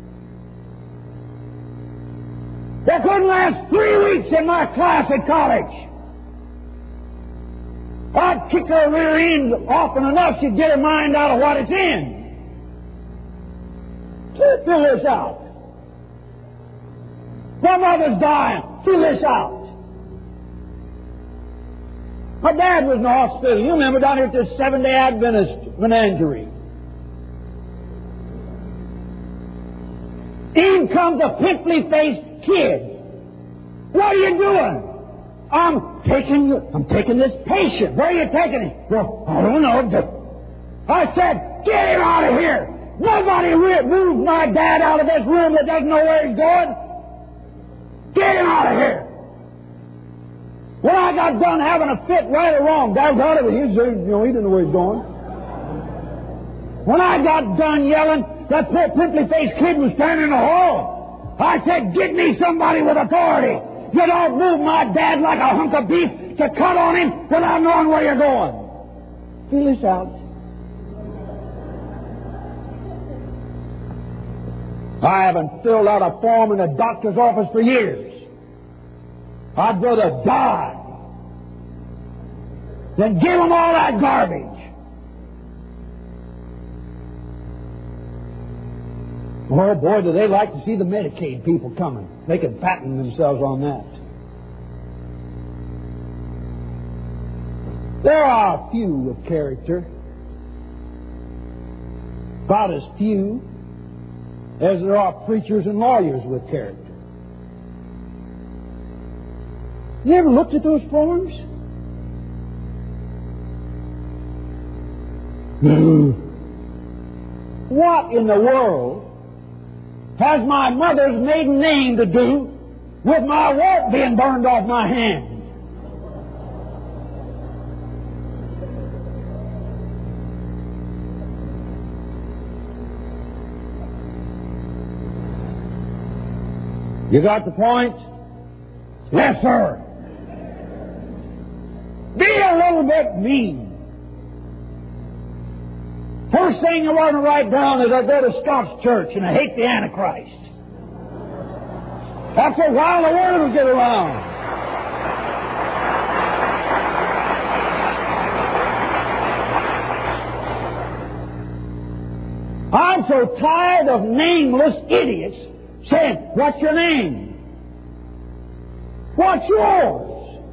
that couldn't last three weeks in my class at college. I'd kick her rear end often enough she'd get her mind out of what it's in. Let's fill this out. My mother's dying. Fill this out. My dad was in the hospital. You remember down here at this Seventh-day Adventist menagerie. In comes a pimply-faced kid. What are you doing? I'm taking I'm taking this patient. Where are you taking him? Well, I don't know. I said, get him out of here. Nobody moved my dad out of this room that doesn't know where he's going. Get him out of here. When I got done having a fit, right or wrong, Dad got it. He was, you know, he didn't know where he's going. When I got done yelling, that poor pimply-faced kid was standing in the hall. I said, get me somebody with authority. You don't move my dad like a hunk of beef to cut on him without knowing where you're going. Fill this out. I haven't filled out a form in a doctor's office for years. I'd rather die than give them all that garbage. Oh, boy, do they like to see the Medicaid people coming. They can fatten themselves on that. There are a few with character. About as few as there are preachers and lawyers with character. You ever looked at those forms? What in the world has my mother's maiden name to do with my wart being burned off my hand? You got the point? Yes, sir. Be a little bit mean. First thing you want to write down is I go to Scott's church and I hate the Antichrist. After a while, the word will get around. I'm so tired of nameless idiots saying, "What's your name? What's yours?"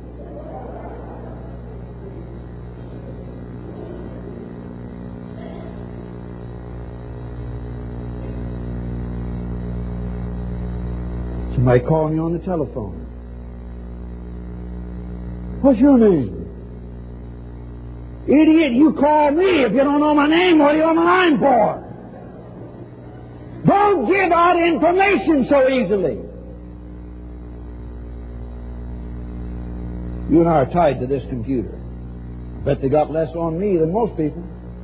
Somebody calling you on the telephone. "What's your name?" "Idiot, you call me. If you don't know my name, what are you on the line for?" Don't give out information so easily. You and I are tied to this computer. I bet they got less on me than most people.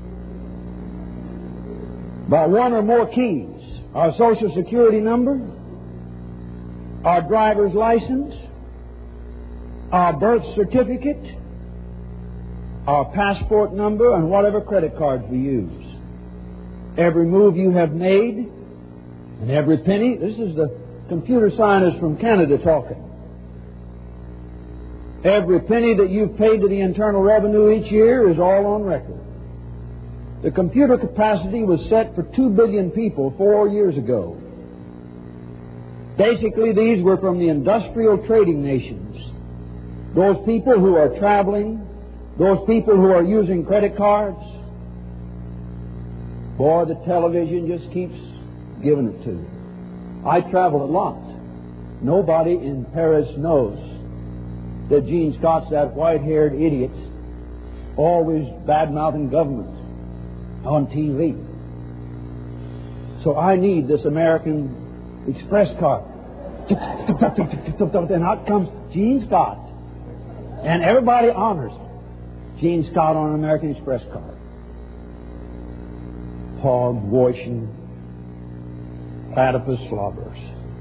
About one or more keys. Our Social Security number, our driver's license, our birth certificate, our passport number, and whatever credit cards we use. Every move you have made, and every penny. This is the computer scientist from Canada talking. Every penny that you've paid to the Internal Revenue each year is all on record. The computer capacity was set for two billion people four years ago. Basically, these were from the industrial trading nations. Those people who are traveling, those people who are using credit cards. Boy, the television just keeps giving it to you. I travel a lot. Nobody in Paris knows that Gene Scott's that white-haired idiot always bad-mouthing government on T V. So I need this American Express card. And out comes Gene Scott. And everybody honors Gene Scott on an American Express card. Hog, Woischen, platypus slobbers.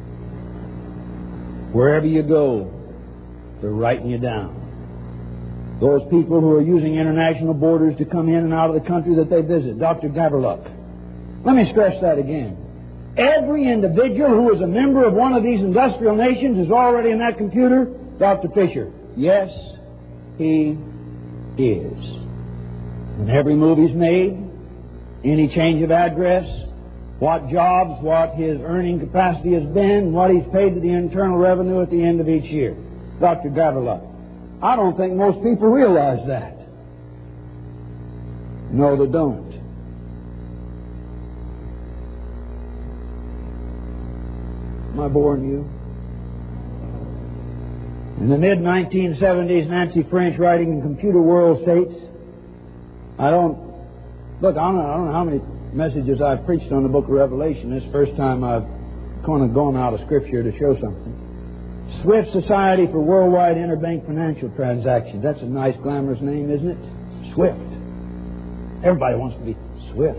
Wherever you go, they're writing you down. Those people who are using international borders to come in and out of the country that they visit. Doctor Gaverluck. Let me stress that again. Every individual who is a member of one of these industrial nations is already in that computer. Doctor Fisher. Yes, he is. And every move he's made, any change of address, what jobs, what his earning capacity has been, what he's paid to the Internal Revenue at the end of each year. Doctor Gaverluck. I don't think most people realize that. No, they don't. Am I boring you? In the mid nineteen seventies, Nancy French, writing in Computer World, states, I don't, look, I don't, I don't know how many messages I've preached on the book of Revelation. This is the first time I've kind of gone out of Scripture to show something. Swift Society for Worldwide Interbank Financial Transactions. That's a nice, glamorous name, isn't it? Swift. Everybody wants to be Swift.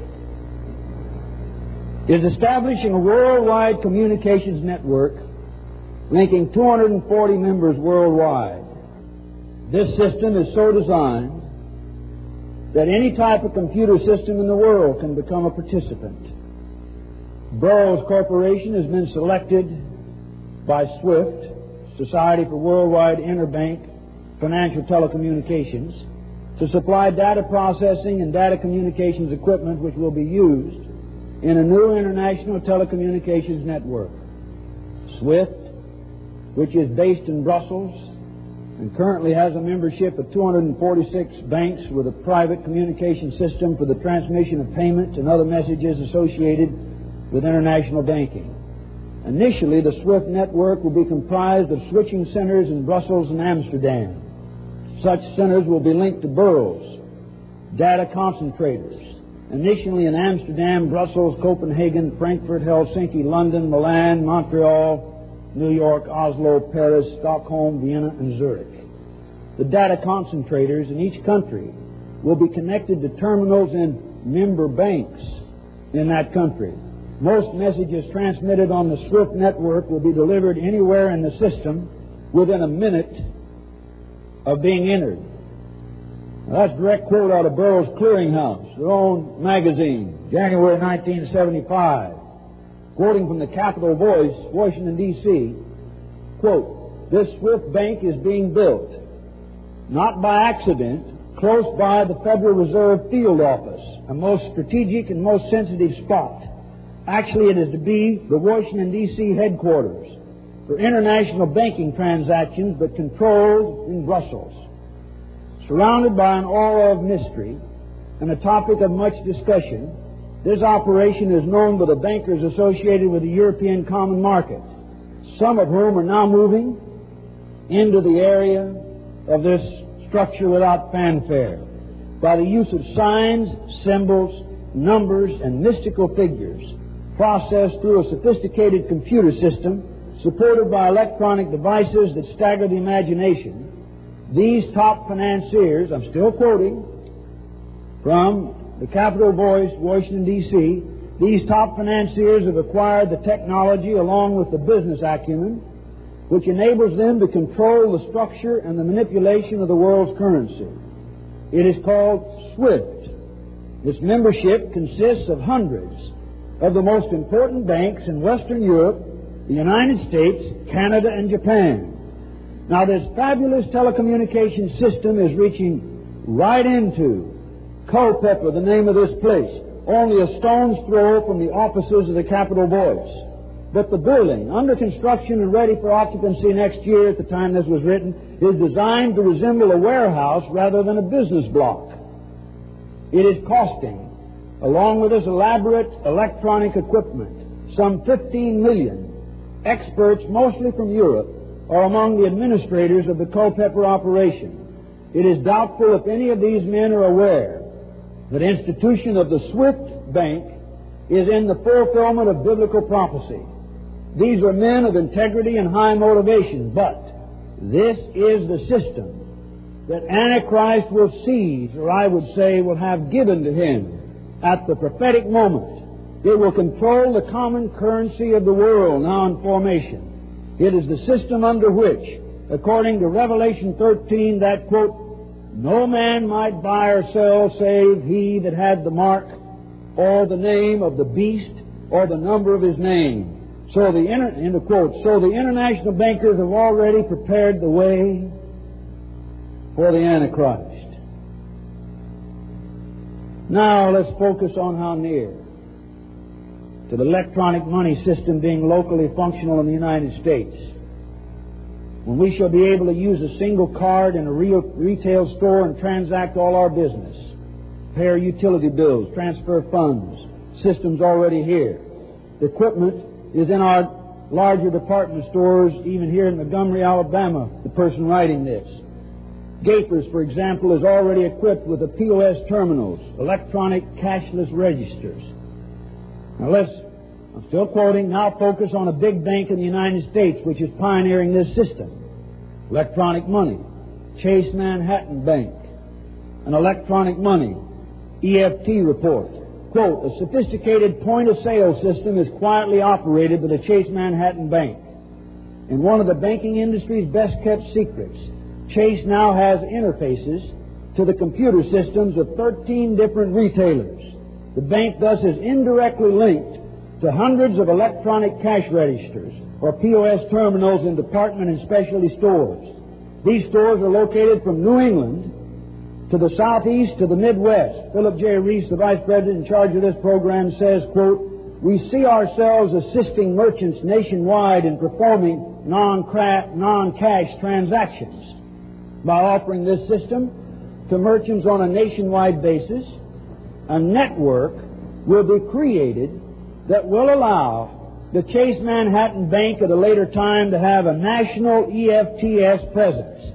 Is establishing a worldwide communications network linking two hundred forty members worldwide. This system is so designed that any type of computer system in the world can become a participant. Burroughs Corporation has been selected by SWIFT, Society for Worldwide Interbank Financial Telecommunications, to supply data processing and data communications equipment which will be used in a new international telecommunications network. SWIFT, which is based in Brussels and currently has a membership of two hundred forty-six banks with a private communication system for the transmission of payment and other messages associated with international banking. Initially, the SWIFT network will be comprised of switching centers in Brussels and Amsterdam. Such centers will be linked to Burroughs, data concentrators, initially in Amsterdam, Brussels, Copenhagen, Frankfurt, Helsinki, London, Milan, Montreal, New York, Oslo, Paris, Stockholm, Vienna, and Zurich. The data concentrators in each country will be connected to terminals in member banks in that country. Most messages transmitted on the SWIFT network will be delivered anywhere in the system within a minute of being entered. Now, that's a direct quote out of Burroughs Clearinghouse, their own magazine, January nineteen seventy-five. Quoting from the Capitol Voice, Washington, D C, quote, "This SWIFT bank is being built, not by accident, close by the Federal Reserve Field Office, a most strategic and most sensitive spot. Actually, it is to be the Washington, D C headquarters for international banking transactions, but controlled in Brussels. Surrounded by an aura of mystery and a topic of much discussion, this operation is known by the bankers associated with the European Common Market, some of whom are now moving into the area of this structure without fanfare, by the use of signs, symbols, numbers, and mystical figures, processed through a sophisticated computer system, supported by electronic devices that stagger the imagination. These top financiers," I'm still quoting from the Capital Voice, Washington, D C, "these top financiers have acquired the technology along with the business acumen which enables them to control the structure and the manipulation of the world's currency. It is called SWIFT. This membership consists of hundreds of the most important banks in Western Europe, the United States, Canada, and Japan. Now, this fabulous telecommunication system is reaching right into Culpeper, the name of this place, only a stone's throw from the offices of the Capital Voice. But the building, under construction and ready for occupancy next year at the time this was written, is designed to resemble a warehouse rather than a business block. It is costing, along with this elaborate electronic equipment, some fifteen million. Experts, mostly from Europe, are among the administrators of the Culpeper operation. It is doubtful if any of these men are aware that institution of the SWIFT Bank is in the fulfillment of biblical prophecy. These are men of integrity and high motivation, but this is the system that Antichrist will seize, or I would say will have given to him at the prophetic moment. It will control the common currency of the world now in formation. It is the system under which, according to Revelation thirteen, that, quote, "no man might buy or sell save he that had the mark or the name of the beast or the number of his name." So the inter- end of quote. So the international bankers have already prepared the way for the Antichrist. Now let's focus on how near to the electronic money system being locally functional in the United States, when we shall be able to use a single card in a real retail store and transact all our business, pay our utility bills, transfer funds. System's already here. The equipment is in our larger department stores, even here in Montgomery, Alabama, the person writing this. Gapers, for example, is already equipped with the P O S terminals, electronic cashless registers. Now let's, I'm still quoting, now focus on a big bank in the United States which is pioneering this system. Electronic money. Chase Manhattan Bank. An electronic money E F T report. Quote, "A sophisticated point-of-sale system is quietly operated by the Chase Manhattan Bank. In one of the banking industry's best-kept secrets, Chase now has interfaces to the computer systems of thirteen different retailers. The bank thus is indirectly linked to hundreds of electronic cash registers or P O S terminals in department and specialty stores. These stores are located from New England to the southeast to the Midwest." Philip J. Reese, the vice president in charge of this program, says, quote, "We see ourselves assisting merchants nationwide in performing non-cash transactions. By offering this system to merchants on a nationwide basis, a network will be created that will allow the Chase Manhattan Bank at a later time to have a national E F T S presence.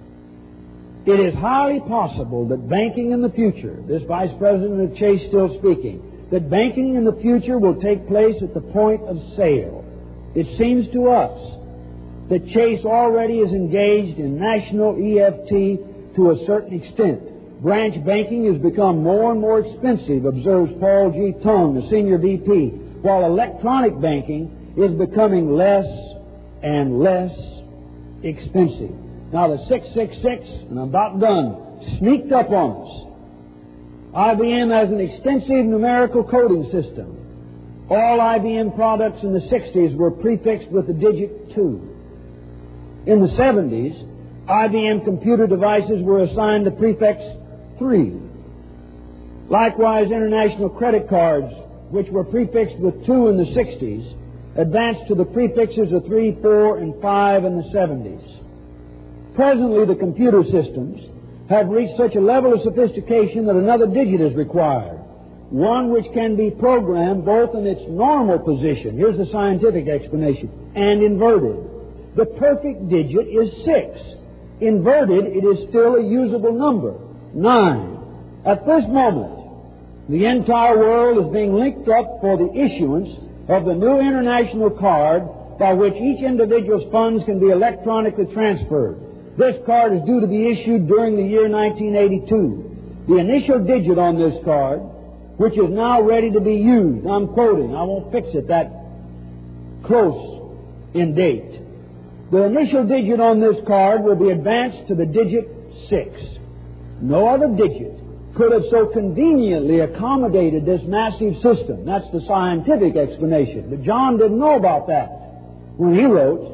It is highly possible that banking in the future," this Vice President of Chase still speaking, "that banking in the future will take place at the point of sale. It seems to us that Chase already is engaged in national E F T to a certain extent. Branch banking has become more and more expensive," observes Paul G. Tung, the senior V P, "while electronic banking is becoming less and less expensive." Now the six six six, and I'm about done, sneaked up on us. I B M has an extensive numerical coding system. All I B M products in the sixties were prefixed with the digit two. In the seventies, I B M computer devices were assigned the prefix three. Likewise, international credit cards, which were prefixed with two in the sixties, advanced to the prefixes of three, four, and five in the seventies. Presently, the computer systems have reached such a level of sophistication that another digit is required, one which can be programmed both in its normal position, here's the scientific explanation, and inverted. The perfect digit is six. Inverted, it is still a usable number, nine. At this moment, the entire world is being linked up for the issuance of the new international card by which each individual's funds can be electronically transferred. This card is due to be issued during the year nineteen eighty-two. The initial digit on this card, which is now ready to be used, I'm quoting, I won't fix it that close in date. The initial digit on this card will be advanced to the digit six. No other digit could have so conveniently accommodated this massive system. That's the scientific explanation. But John didn't know about that when he wrote.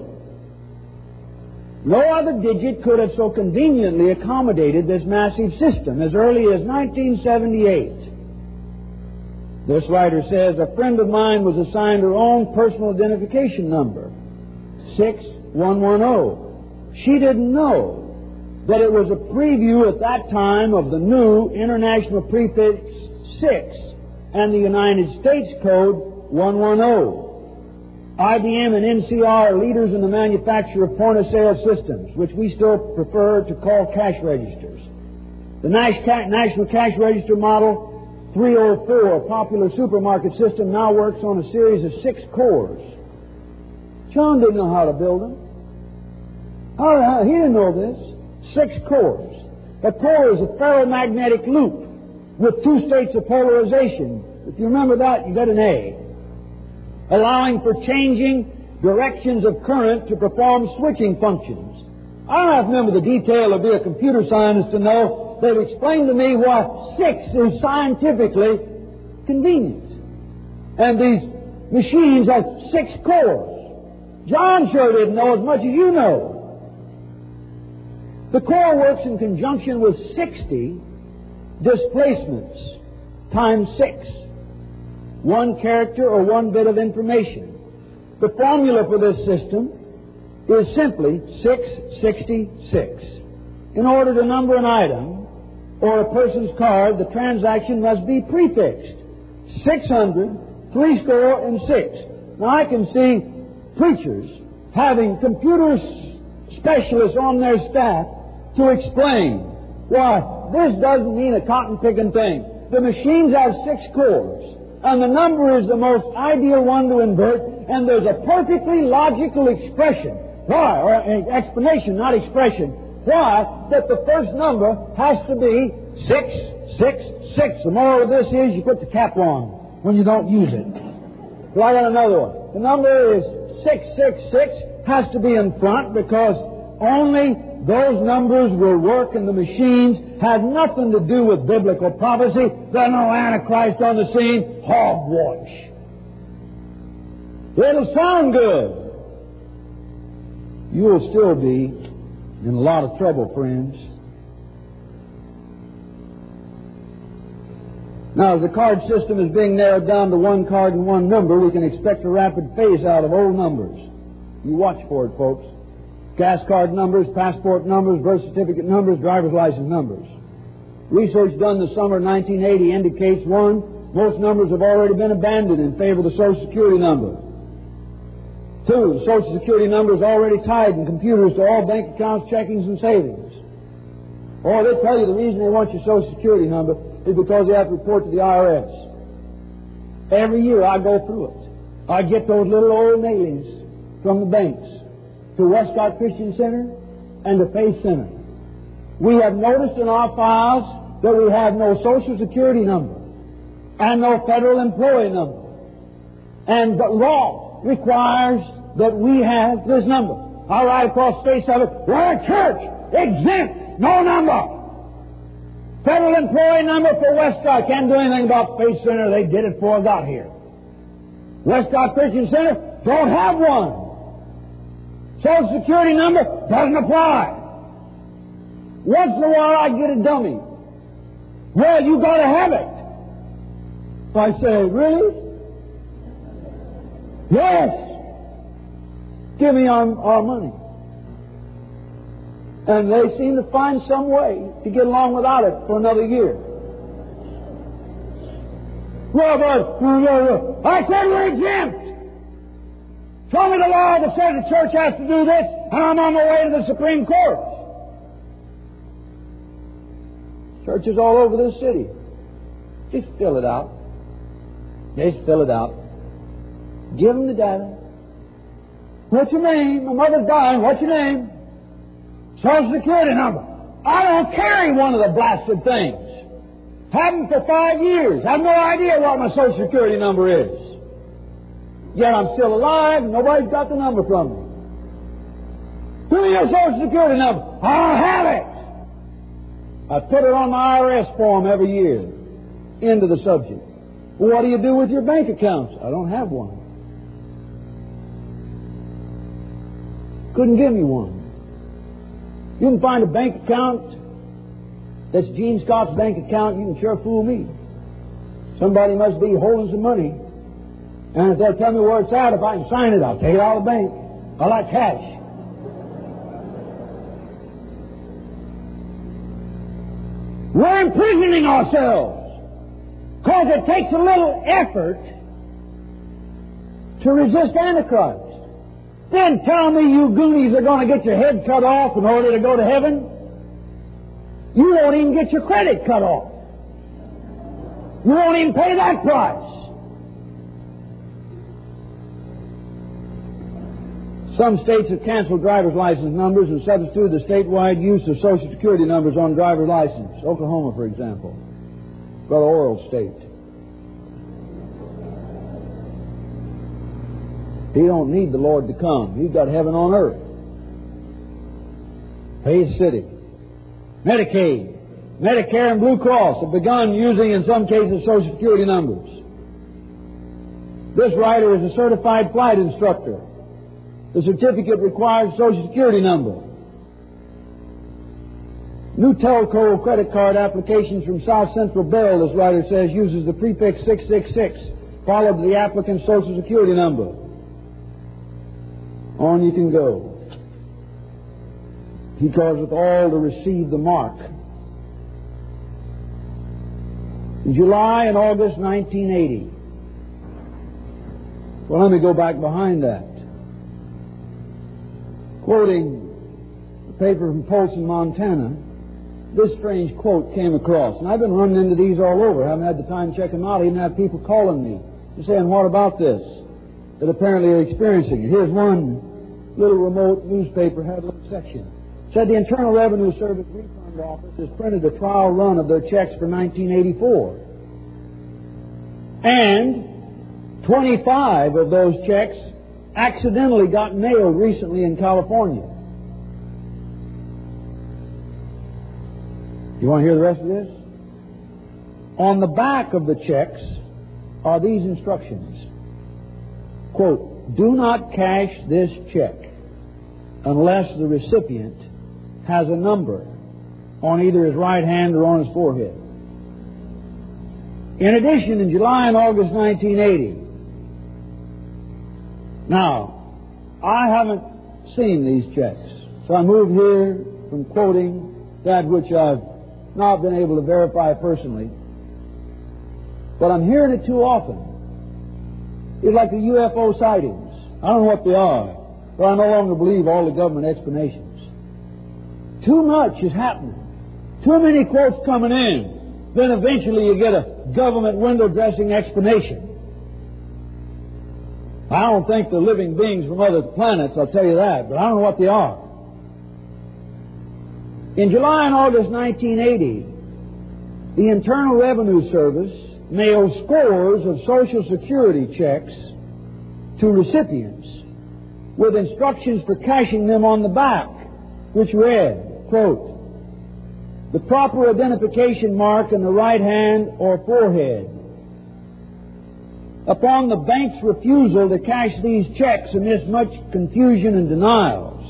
No other digit could have so conveniently accommodated this massive system as early as nineteen seventy-eight. This writer says, a friend of mine was assigned her own personal identification number, six one one zero. She didn't know that it was a preview at that time of the new international prefix six and the United States code one one zero. I B M and N C R are leaders in the manufacture of point-of-sale systems, which we still prefer to call cash registers. The National Cash Register Model three oh four, a popular supermarket system, now works on a series of six cores. John didn't know how to build them. How, he didn't know this. Six cores. A core is a ferromagnetic loop with two states of polarization. If you remember that, you get an A. Allowing for changing directions of current to perform switching functions. I don't have to remember the detail or be a computer scientist to know. They've explained to me why six is scientifically convenient. And these machines have six cores. John sure didn't know as much as you know. The core works in conjunction with sixty displacements times six. One character or one bit of information. The formula for this system is simply six sixty-six. In order to number an item or a person's card, the transaction must be prefixed. six hundred, three score, and six. Now I can see preachers having computer specialists on their staff to explain why this doesn't mean a cotton-picking thing. The machines have six cores, and the number is the most ideal one to invert, and there's a perfectly logical expression. Why? Or an explanation, not expression. Why? That the first number has to be six, six, six. The moral of this is you put the cap on when you don't use it. Well, I got another one. The number is six, six, six, has to be in front because only those numbers will work in the machines, have nothing to do with biblical prophecy. There's no Antichrist on the scene. Hogwash. It'll sound good. You will still be in a lot of trouble, friends. Now, as the card system is being narrowed down to one card and one number, we can expect a rapid phase out of old numbers. You watch for it, folks. Gas card numbers, passport numbers, birth certificate numbers, driver's license numbers. Research done this summer of nineteen eighty indicates, one, most numbers have already been abandoned in favor of the Social Security number. Two, the Social Security number is already tied in computers to all bank accounts, checkings, and savings. Or they tell you the reason they want your Social Security number is because they have to report to the I R S. Every year I go through it. I get those little old mailings from the banks to Westcott Christian Center and to Faith Center. We have noticed in our files that we have no Social Security number and no federal employee number. And the law requires that we have this number. I write across the face of it, we're a church, exempt, no number. Federal employee number for Westcott. Can't do anything about Faith Center. They did it before I got here. Westcott Christian Center don't have one. Social Security number doesn't apply. Once in a while I get a dummy. Well, you got to have it. I say, really? Yes. Give me our, our money. And they seem to find some way to get along without it for another year. Well, but, I said we're exempt. Show me the law that says the church has to do this, and I'm on my way to the Supreme Court. Churches all over this city. Just fill it out. Just fill it out. Give them the data. What's your name? My mother's dying. What's your name? Social Security number. I don't carry one of the blasted things. Haven't for five years. Have no idea what my Social Security number is. Yet I'm still alive and nobody's got the number from me. Give me your Social Security number. I don't have it. I put it on my I R S form every year. Into the subject. Well, what do you do with your bank accounts? I don't have one. Couldn't give me one. You can find a bank account that's Gene Scott's bank account, you can sure fool me. Somebody must be holding some money. And if they'll tell me where it's at, if I can sign it, I'll take it out of the bank. I like cash. We're imprisoning ourselves because it takes a little effort to resist Antichrist. Then tell me you goonies are going to get your head cut off in order to go to heaven? You won't even get your credit cut off. You won't even pay that price. Some states have canceled driver's license numbers and substituted the statewide use of Social Security numbers on driver's license. Oklahoma, for example. Brother Oral State. He don't need the Lord to come. He's got heaven on earth. Hays City. Medicaid, Medicare, and Blue Cross have begun using, in some cases, Social Security numbers. This writer is a certified flight instructor. The certificate requires a Social Security number. New telco credit card applications from South Central Bell, this writer says, uses the prefix six six six, followed by the applicant's Social Security number. On you can go. He calls it all to receive the mark. In July and August nineteen eighty. Well, let me go back behind that. Quoting the paper from Polson, Montana, this strange quote came across. And I've been running into these all over. I haven't had the time to check them out. I even have people calling me and saying, what about this? That apparently are experiencing it. Here's one little remote newspaper, had a little section. Said the Internal Revenue Service Refund Office has printed a trial run of their checks for nineteen eighty-four. And twenty-five of those checks accidentally got mailed recently in California. You want to hear the rest of this? On the back of the checks are these instructions. Quote, do not cash this check unless the recipient has a number on either his right hand or on his forehead. In addition, in July and August nineteen eighty, now, I haven't seen these checks, so I move here from quoting that which I've not been able to verify personally, but I'm hearing it too often. It's like the U F O sightings. I don't know what they are, but I no longer believe all the government explanations. Too much is happening. Too many quotes coming in. Then eventually you get a government window dressing explanation. I don't think they're living beings from other planets, I'll tell you that, but I don't know what they are. In July and August nineteen eighty, the Internal Revenue Service mailed scores of Social Security checks to recipients with instructions for cashing them on the back, which read, quote, the proper identification mark in the right hand or forehead. Upon the bank's refusal to cash these checks amidst much confusion and denials,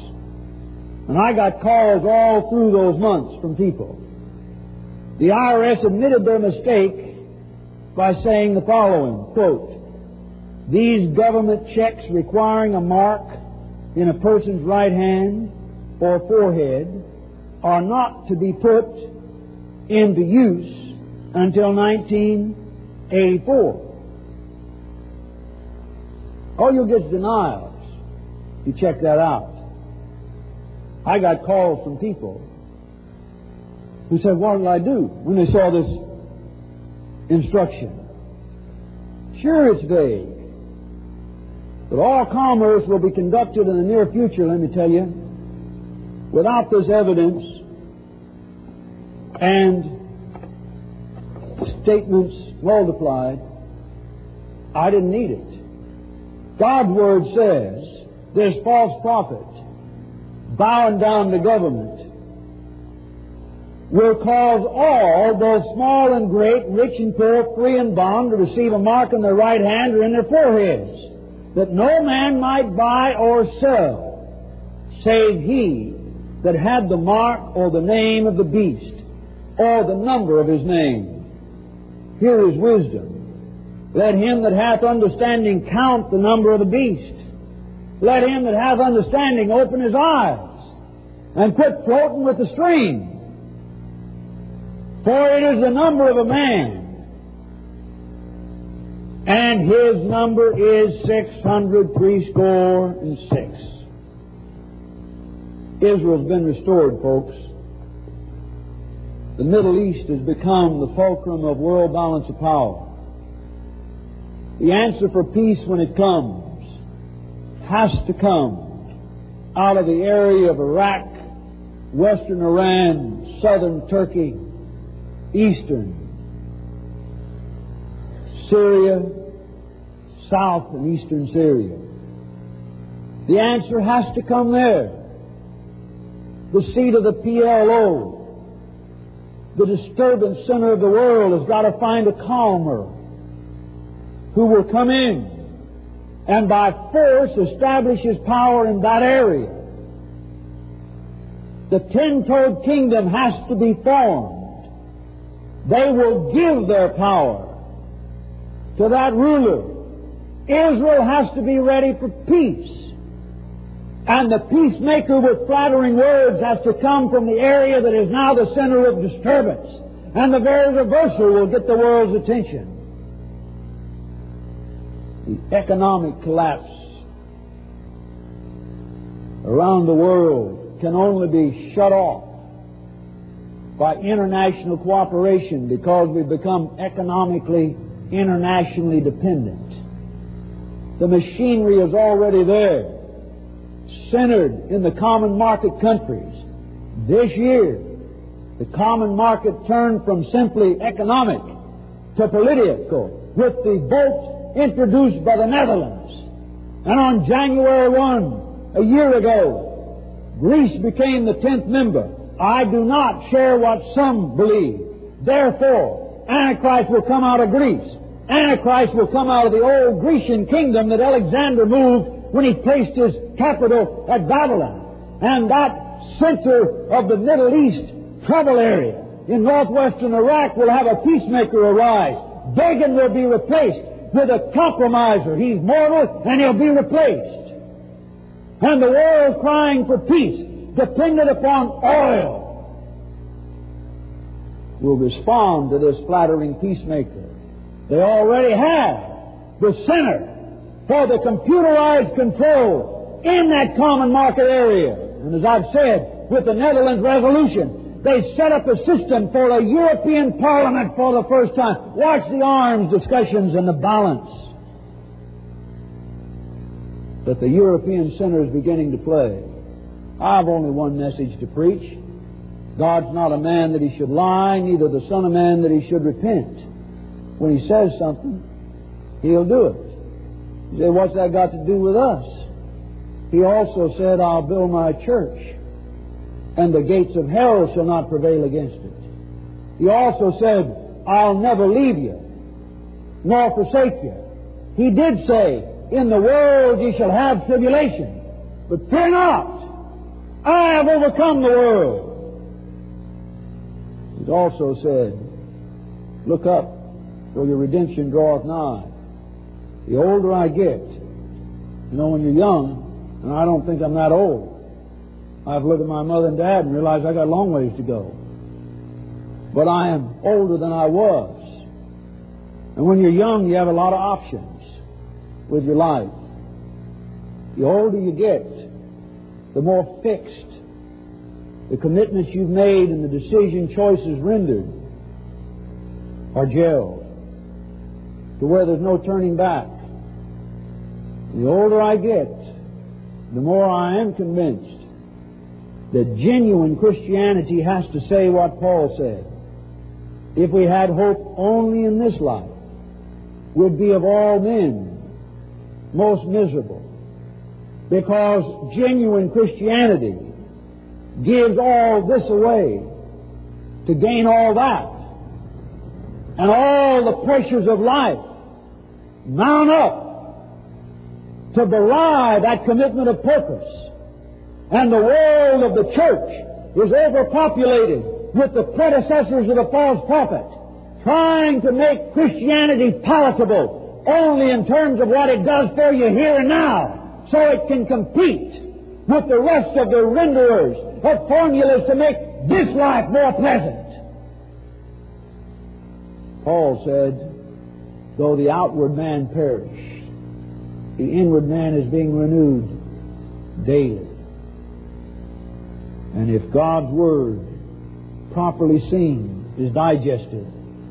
And I got calls all through those months from people. The I R S admitted their mistake by saying the following, quote, "These government checks requiring a mark in a person's right hand or forehead are not to be put into use until nineteen eighty-four. All you'll get is denials. You check that out. I got calls from people who said, "What did I do?" when they saw this instruction. Sure, it's vague. But all commerce will be conducted in the near future, let me tell you, without this evidence and statements multiplied. I didn't need it. God's Word says this false prophet bowing down to government will cause all, both small and great, rich and poor, free and bond, to receive a mark on their right hand or in their foreheads, that no man might buy or sell, save he that had the mark or the name of the beast, or the number of his name. Here is wisdom. Let him that hath understanding count the number of the beast. Let him that hath understanding open his eyes, and quit floating with the stream. For it is the number of a man, and his number is six hundred threescore and six. Israel's been restored, folks. The Middle East has become the fulcrum of world balance of power. The answer for peace, when it comes, has to come out of the area of Iraq, western Iran, southern Turkey, eastern Syria, south and eastern Syria. The answer has to come there. The seat of the P L O, the disturbance center of the world, has got to find a calmer who will come in and by force establish his power in that area. The ten-toed kingdom has to be formed. They will give their power to that ruler. Israel has to be ready for peace. And the peacemaker with flattering words has to come from the area that is now the center of disturbance. And the very reversal will get the world's attention. The economic collapse around the world can only be shut off by international cooperation, because we've become economically, internationally dependent. The machinery is already there, centered in the common market countries. This year, the common market turned from simply economic to political, with the vote introduced by the Netherlands. And on January first, a year ago, Greece became the tenth member. I do not share what some believe. Therefore, Antichrist will come out of Greece. Antichrist will come out of the old Grecian kingdom that Alexander moved when he placed his capital at Babylon. And that center of the Middle East trouble area in northwestern Iraq will have a peacemaker arise. Begin will be replaced with a compromiser. He's mortal and he'll be replaced. And the world crying for peace, dependent upon oil, will respond to this flattering peacemaker. They already have the center for the computerized control in that common market area. And as I've said, with the Netherlands resolution, they set up a system for a European Parliament for the first time. Watch the arms discussions and the balance that the European center is beginning to play. I have only one message to preach. God's not a man that he should lie, neither the Son of Man that he should repent. When he says something, he'll do it. You say, what's that got to do with us? He also said, I'll build my church, and the gates of hell shall not prevail against it. He also said, I'll never leave you, nor forsake you. He did say, in the world ye shall have tribulation, but fear not, I have overcome the world. It also said, look up, for your redemption draweth nigh. The older I get, you know, when you're young, and I don't think I'm that old, I've looked at my mother and dad and realized I got a long ways to go. But I am older than I was. And when you're young, you have a lot of options with your life. The older you get, the more fixed the commitments you've made and the decision choices rendered are gelled to where there's no turning back. The older I get, the more I am convinced that genuine Christianity has to say what Paul said. If we had hope only in this life, we'd be of all men most miserable. Because genuine Christianity gives all this away to gain all that. And all the pressures of life mount up to belie that commitment of purpose. And the world of the church is overpopulated with the predecessors of the false prophet, trying to make Christianity palatable only in terms of what it does for you here and now, so it can compete with the rest of the renderers of formulas to make this life more pleasant. Paul said, though the outward man perish, the inward man is being renewed daily. And if God's Word, properly seen, is digested,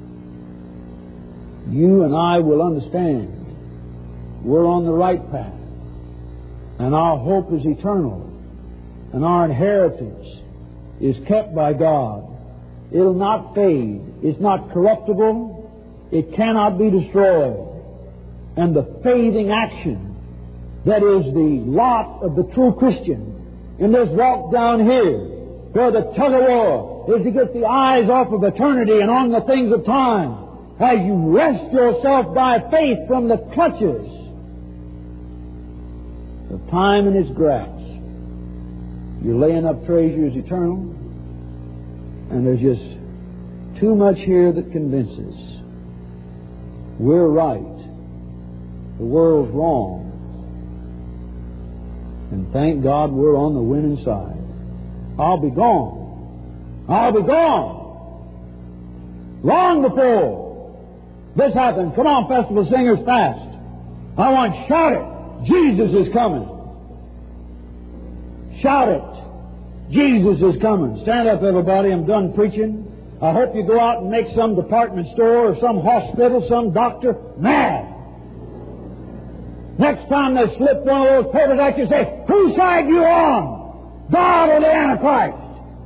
you and I will understand we're on the right path. And our hope is eternal. And our inheritance is kept by God. It'll not fade. It's not corruptible. It cannot be destroyed. And the fading action that is the lot of the true Christian in this walk down here, where the tug-of-war is to get the eyes off of eternity and on the things of time, as you wrest yourself by faith from the clutches of time and its grasp. You're laying up treasures eternal, and there's just too much here that convinces we're right, the world's wrong, and thank God we're on the winning side. I'll be gone. I'll be gone. Long before this happened. Come on, festival singers, fast. I want to shout it. Jesus is coming. Shout it. Jesus is coming. Stand up, everybody. I'm done preaching. I hope you go out and make some department store or some hospital, some doctor mad. Next time they slip one of those papers at you, say, whose side you on? God or the Antichrist?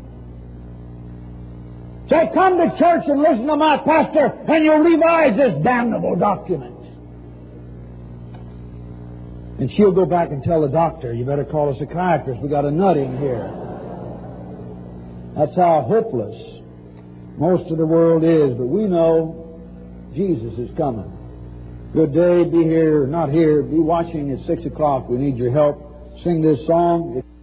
Say, come to church and listen to my pastor, and you'll revise this damnable document. And she'll go back and tell the doctor, you better call a psychiatrist, we got a nut in here. That's how hopeless most of the world is. But we know Jesus is coming. Good day. Be here, not here. Be watching at six o'clock. We need your help. Sing this song.